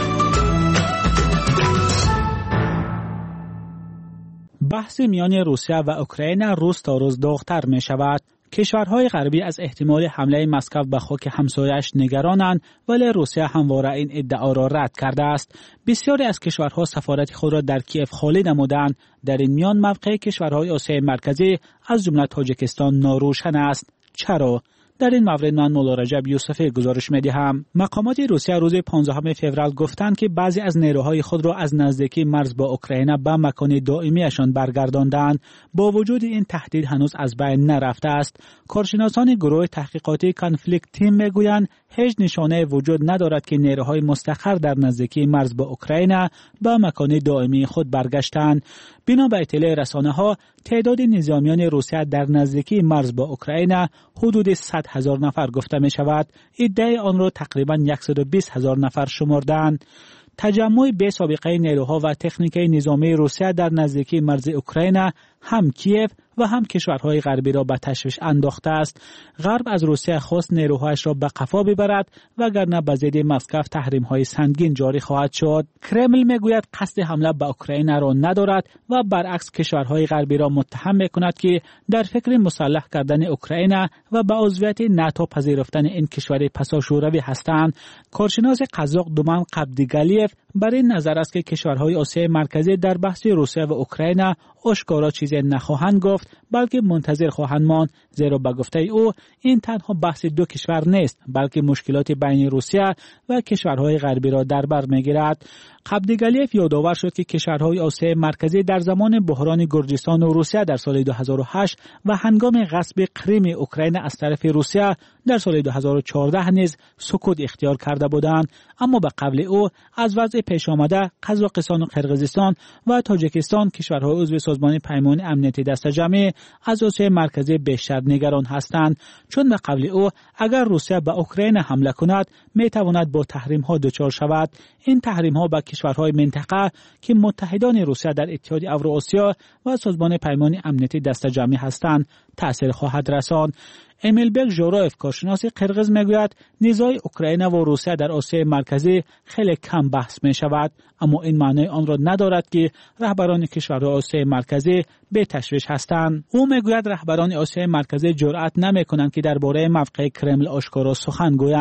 بحث میان روسیه و اوکراین روز تا روز داغ‌تر می شود. کشورهای غربی از احتمال حمله مسکو به خاک همسایه‌اش نگرانند، ولی روسیه همواره این ادعا را رد کرده است. بسیاری از کشورها سفارت خود را در کیف خالی نمودند. در این میان موقع کشورهای آسیای مرکزی از جمله تاجیکستان ناروشن است. چرا؟ در این مورد من مولا رجب یوسفی گزارش می‌دهم. مقامات روسیه روز 15 فوریه گفتند که بعضی از نیروهای خود را از نزدیکی مرز با اوکراین به مکان دائمیشان برگرداندند. با وجود این تهدید هنوز از بین نرفته است. کارشناسان گروه تحقیقاتی کانفلیکت تیم میگویند هیچ نشانه وجود ندارد که نیروهای مستقر در نزدیکی مرز با اوکراین به مکان دائمی خود برگشتند. بنا به اطلاع رسانه‌ها تعداد نظامیان روسیه در نزدیکی مرز با اوکراین حدود 100,000 نفر گفته می شود. ادعای آن را تقریباً 120,000 نفر شمردند. تجمع بی سابقه نیروها و تکنیک نظامی روسیه در نزدیکی مرز اوکراین هم کیف و هم کشورهای غربی را به تشویش انداخته است. غرب از روسیه خواست نیروهایش را به قفا ببرد وگرنه به ضد مسکو تحریم‌های سنگین جاری خواهد شد. کرمل میگوید قصد حمله به اوکراین را ندارد و برعکس کشورهای غربی را متهم میکند که در فکر مسلح کردن اوکراین و به عضویت ناتو پذیرفتن این کشور پساشوروی هستند. کارشناس قزاق دومان قبدیگالیف بر این نظر است که کشورهای آسیای مرکزی در بحث روسیه و اوکراین آشکارا چیزی نخواهند گفت، بلکه منتظر خواهند ماند، زیرا به گفته او این تنها بحث دو کشور نیست، بلکه مشکلات بین روسیه و کشورهای غربی را در بر میگیرد. قبدیگالیف یادآور شد که کشورهای آسیای مرکزی در زمان بحران گرجستان و روسیه در سال 2008 و هنگام غصب کریم اوکراین از طرف روسیه در سال 2014 نیز سکوت اختیار کرده بودند، اما به قول او از وضع پیش آمده قزاقستان و قرقیزستان و تاجیکستان کشورهای عضو سازمان پیمان امنیتی دست جمعی از آسیای مرکزی بیشتر نگران هستند، چون به قول او اگر روسیه به اوکراین حمله کند میتواند با تحریم ها دچار شود. این تحریم ها به کشورهای منطقه که متحدان روسیه در اتحاد اوراسیا و سازمان پیمان امنیتی دست جمعی هستند تأثیر خواهد رساند. امیل بک ژورایف کارشناس قرقیز میگوید نزاع اوکراین و روسیه در آسیای مرکزی خیلی کم بحث می شود، اما این معنی آن را ندارد که رهبران کشورهای آسیای مرکزی به تشویش هستند. او میگوید رهبران آسیای مرکزی جرأت نمی کنند که درباره موقع کرمل آشکارا سخن گویند.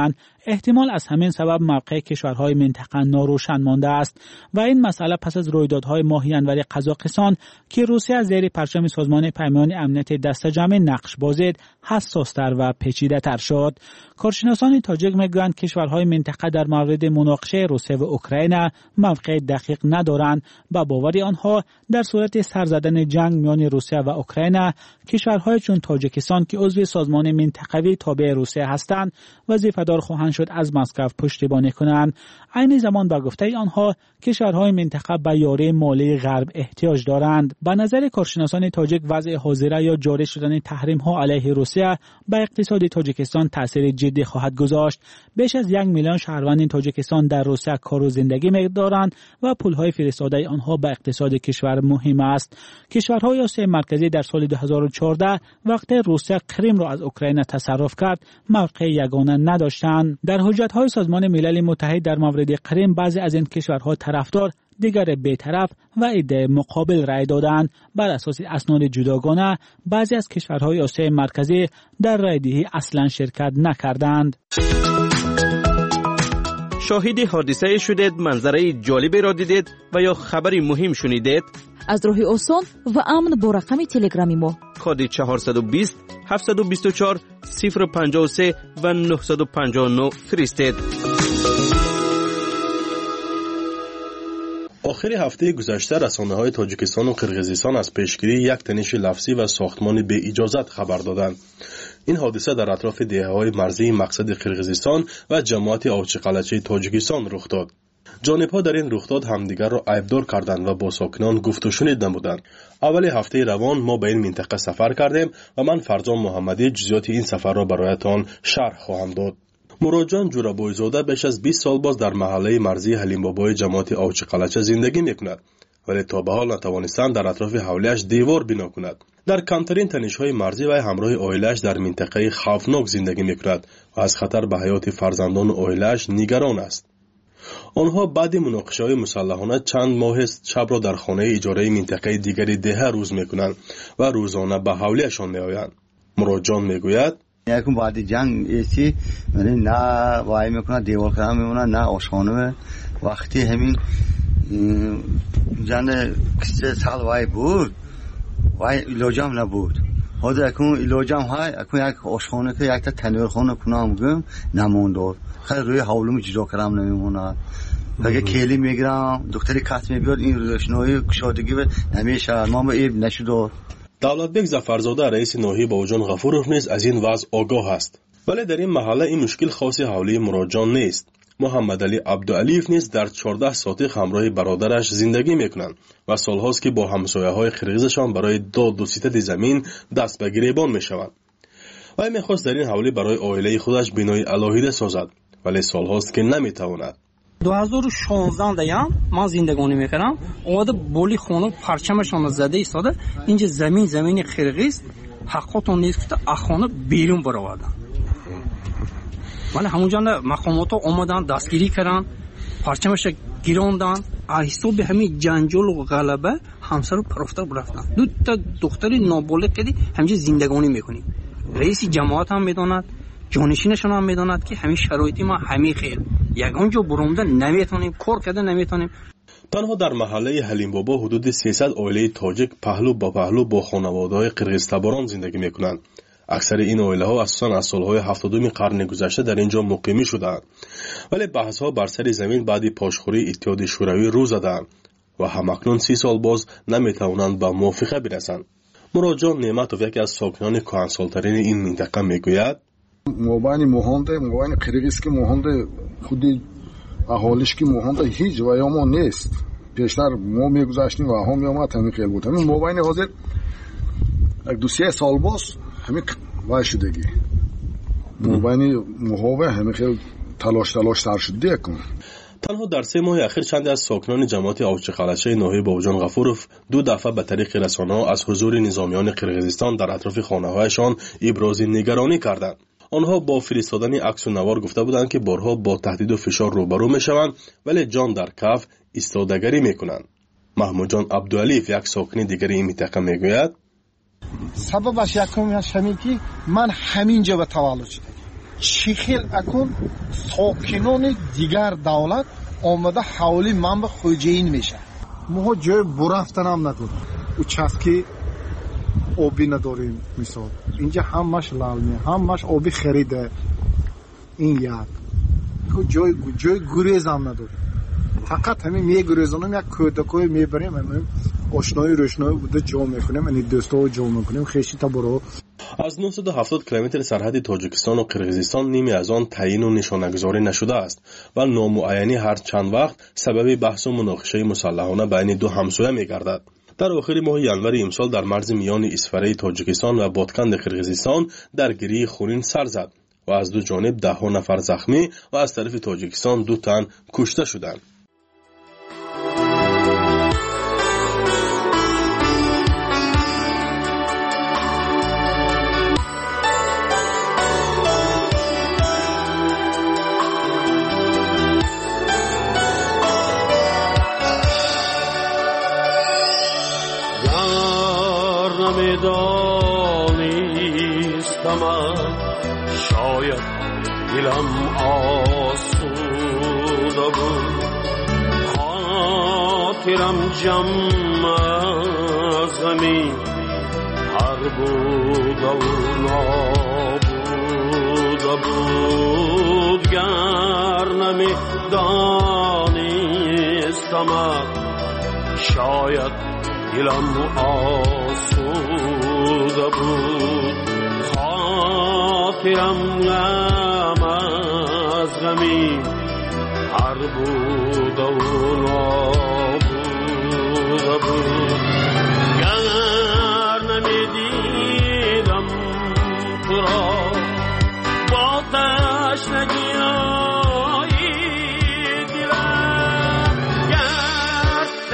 احتمال از همین سبب موقع کشورهای منطقه ناروشن مانده است و این مسئله پس از رویدادهای ماه ینوری قزاقستان که روسیه از زیر پرچم سازمان پیمان امنیت دست جمع نقش بازید حساس‌تر و پیچیده‌تر شد. کارشناسان تاجیک میگویند کشورهای منطقه در مورد مناقشه روسیه و اوکراین موقع دقیق ندارند و باور آنها در صورت سر زدن جنگ میان روسیه و اوکراین کشورهای چون تاجیکستان که عضو سازمان منطقوی تابع روسیه هستند وظیفه‌دار خواهند شد از مسکو پشتیبانی کنند. عین زمان به گفته آنها کشورهای منطقه به یاری مالی غرب احتیاج دارند. به نظر کارشناسان تاجیک وضع حاضره یا جاری شدن تحریم‌ها علیه روسیه به اقتصاد تاجیکستان تاثیر جدی خواهد گذاشت. بیش از 1 میلیون شهروند تاجیکستان در روسیه کار و زندگی می‌دارند و پول‌های فرستاده آنها به اقتصاد کشور مهم است. کشورهای آسیای مرکزی در سال 2014 وقتی روسیه کریم را از اوکراین تصرف کرد موقع یگانه نداشتند. در حجت‌های سازمان ملل متحد در مورد کریم بعضی از این کشورها طرفدار دیگر بی‌طرف و ایده مقابل رای دادند. بر اساس اسناد جداگانه بعضی از کشورهای آسیای مرکزی در رایدهی اصلا شرکت نکردند. شاهد حادثه شدید، منظره جالبی را دیدید و یا خبری مهم شنیدید؟ از راه آسان و امن با رقم تلگرامی ما کد 420 724 053 و 959 فرستید. آخر هفته گذشته رسانه‌های تاجیکستان و قرقیزستان از پیشگیری یک تنش لفظی و ساختمان به اجازت خبر دادند. این حادثه در اطراف دهه‌های مرزی مقصد قرقیزستان و جماعت آوچقلچه تاجیکستان رخ داد. جانب‌ها در این رخداد همدیگر را عیبدار کردند و با ساکنان گفت و شنید نمودند. اول هفته روان ما به این منطقه سفر کردیم و من فرزان محمدی جزئیات این سفر را برایتان شرح خواهم داد. مراد جان جورابوی زاده بیش از 20 سال باز در محله مرزی حلیم بابای جماعت آوچقلچه زندگی میکند، ولی تا به حال نتوانستند در اطراف حولیش دیوار بنا کند. در کمترین تنش‌های مرزی و همراه عائله‌اش در منطقه خوفناک زندگی میکند و از خطر به حیات فرزندان و عائله‌اش نگران است. آنها بعد مناقشه‌های مسلحانه چند ماه است شب را در خانه اجاره منطقه دیگری ده روز میکنند و روزانه به حولیشان میآیند. مراد جان میگوید یکم بعد جنگ ایسی نه وای میکنه دیوار کردن میمونه نه آشخانه وقتی همین جن 3 سال وای بود وای ایلاجم نبود حالا اکنون ایلاجم های اکنون یک آشخانه که یک تا تنور خانه کنم گم نموند خیلی روی حولم جدا کردم نمیمونه اگه کلی میگیرم دکتری کات میبیاد این روشنایی کشادگی به نمیشه ما به این نشد. دولتبک ظفرزاده رئیس ناحیه باوجان غفورov نیز از این وضع آگاه است، ولی در این محله این مشکل خاصی حولی مراد جان نیست. محمد علی عبدعلیف نیز در 14 ساتق همراه برادرش زندگی میکنند و سالهاست که با همسایه‌های قرقیزشان برای داد و ستد زمین دست به گریبان میشوند. و میخواست در این حولی برای عائله خودش بنای علاهیده سازد، ولی سالهاست که نمیتواند. 2016 دیم من زندگانی میکنم اومده بولی خونه پرچمشان زده ایستاده اینجا زمین قرقیز حقاتون نیست که اخونه بیرون برآوردن، ولی همونجا مقامات اومدن دستگیری کردن پرچمش گیراندن آهسته به همین جنجال و غلبه همسر رو پرفتر برفتن. دو تا دختر نابالغ کدی همینجا زندگانی میکنیم. رئیس جماعت هم میداند جانشینشون هم میداند که همین شرایطی ما همین خیر یگان جو برونده نمیتونیم کار کرده نمیتونیم. تنها در محله حلیم بابا حدود 300 عائله تاجیک پهلو با پهلو با خانواده‌های قرقیزتباران زندگی میکنند. اکثر این عائله‌ها اساساً از سالهای 70 قرن گذشته در اینجا مقیمی شدند، ولی بحث‌ها بر سر زمین بعد پاشخوری اتحاد شوروی رو زدند و همکنون 30 سال باز نمیتوانند به موافقه برسند. مراد جان نعمتوف یکی از ساکنان کهنسال‌ترین این منطقه میگوید مابین مهنده مابین قرقیز که مهنده خودی اهالیش که مهنده هیچ و یا ما نیست. پیشتر ما میگذاشتیم و هم یا ما همین خیلی بود. همین مابین حاضر یک 2-3 سال باز همین وای شدگی مابین محاوه همین خیلی تلاش تر شده کن. تنها در 3 ماه اخیر چند از ساکنان جماعت آوچقلچه ناحیه باوجان غفورov 2 دفعه به طریق رسانه‌ها از حضور نظامیان قرقیزستان در اطراف خانه‌هایشان ابراز نگرانی کردند. آنها با فرستادن عکس و نوار گفته بودند که بارها با تهدید و فشار روبرو میشوند، ولی جان در کف ایستادگی میکنند. محمود جان عبدعلیف یک ساکن دیگر این منطقه میگوید سببش یکم شمی که من همینجا به تولد شدم چی خیل اکن ساکنان دیگر دولت آمده حوالی منبع خوجین میشه. ما جای برفتن هم نداریم. او چسکی آبی نداریم مثال. اینجا همش لالمیه، همش آبی خریده. این یک. جای گریز هم نداریم. فقط همین میگریزانم یک کودکوی میبریم، همین آشنایی روشنایی بوده جا میکنیم، یعنی دوستا جا میکنیم خیشی تا برو. از 970 کیلومتر سرحد تاجیکستان و قرقیزستان نیمی از آن تعیین و نشانه‌گذاری نشده است و نامعینی هر چند وقت سبب بحث و مناقشه مسلحانه بین دو همسایه میگردد. در آخر ماه ینور امسال در مرز میان اسفره تاجیکستان و بادکند قرقیزستان درگیری خونین سر زد و از دو جانب ده ها نفر زخمی و از طرف تاجیکستان 2 تن کشته شدند. شاید دلم آسوده بود، خاطرم جمع از غمی هر بوده و نابوده بود. گر نمی دانستم شاید دلم آسوده بود، خاطرم غم از غمی هر بوده و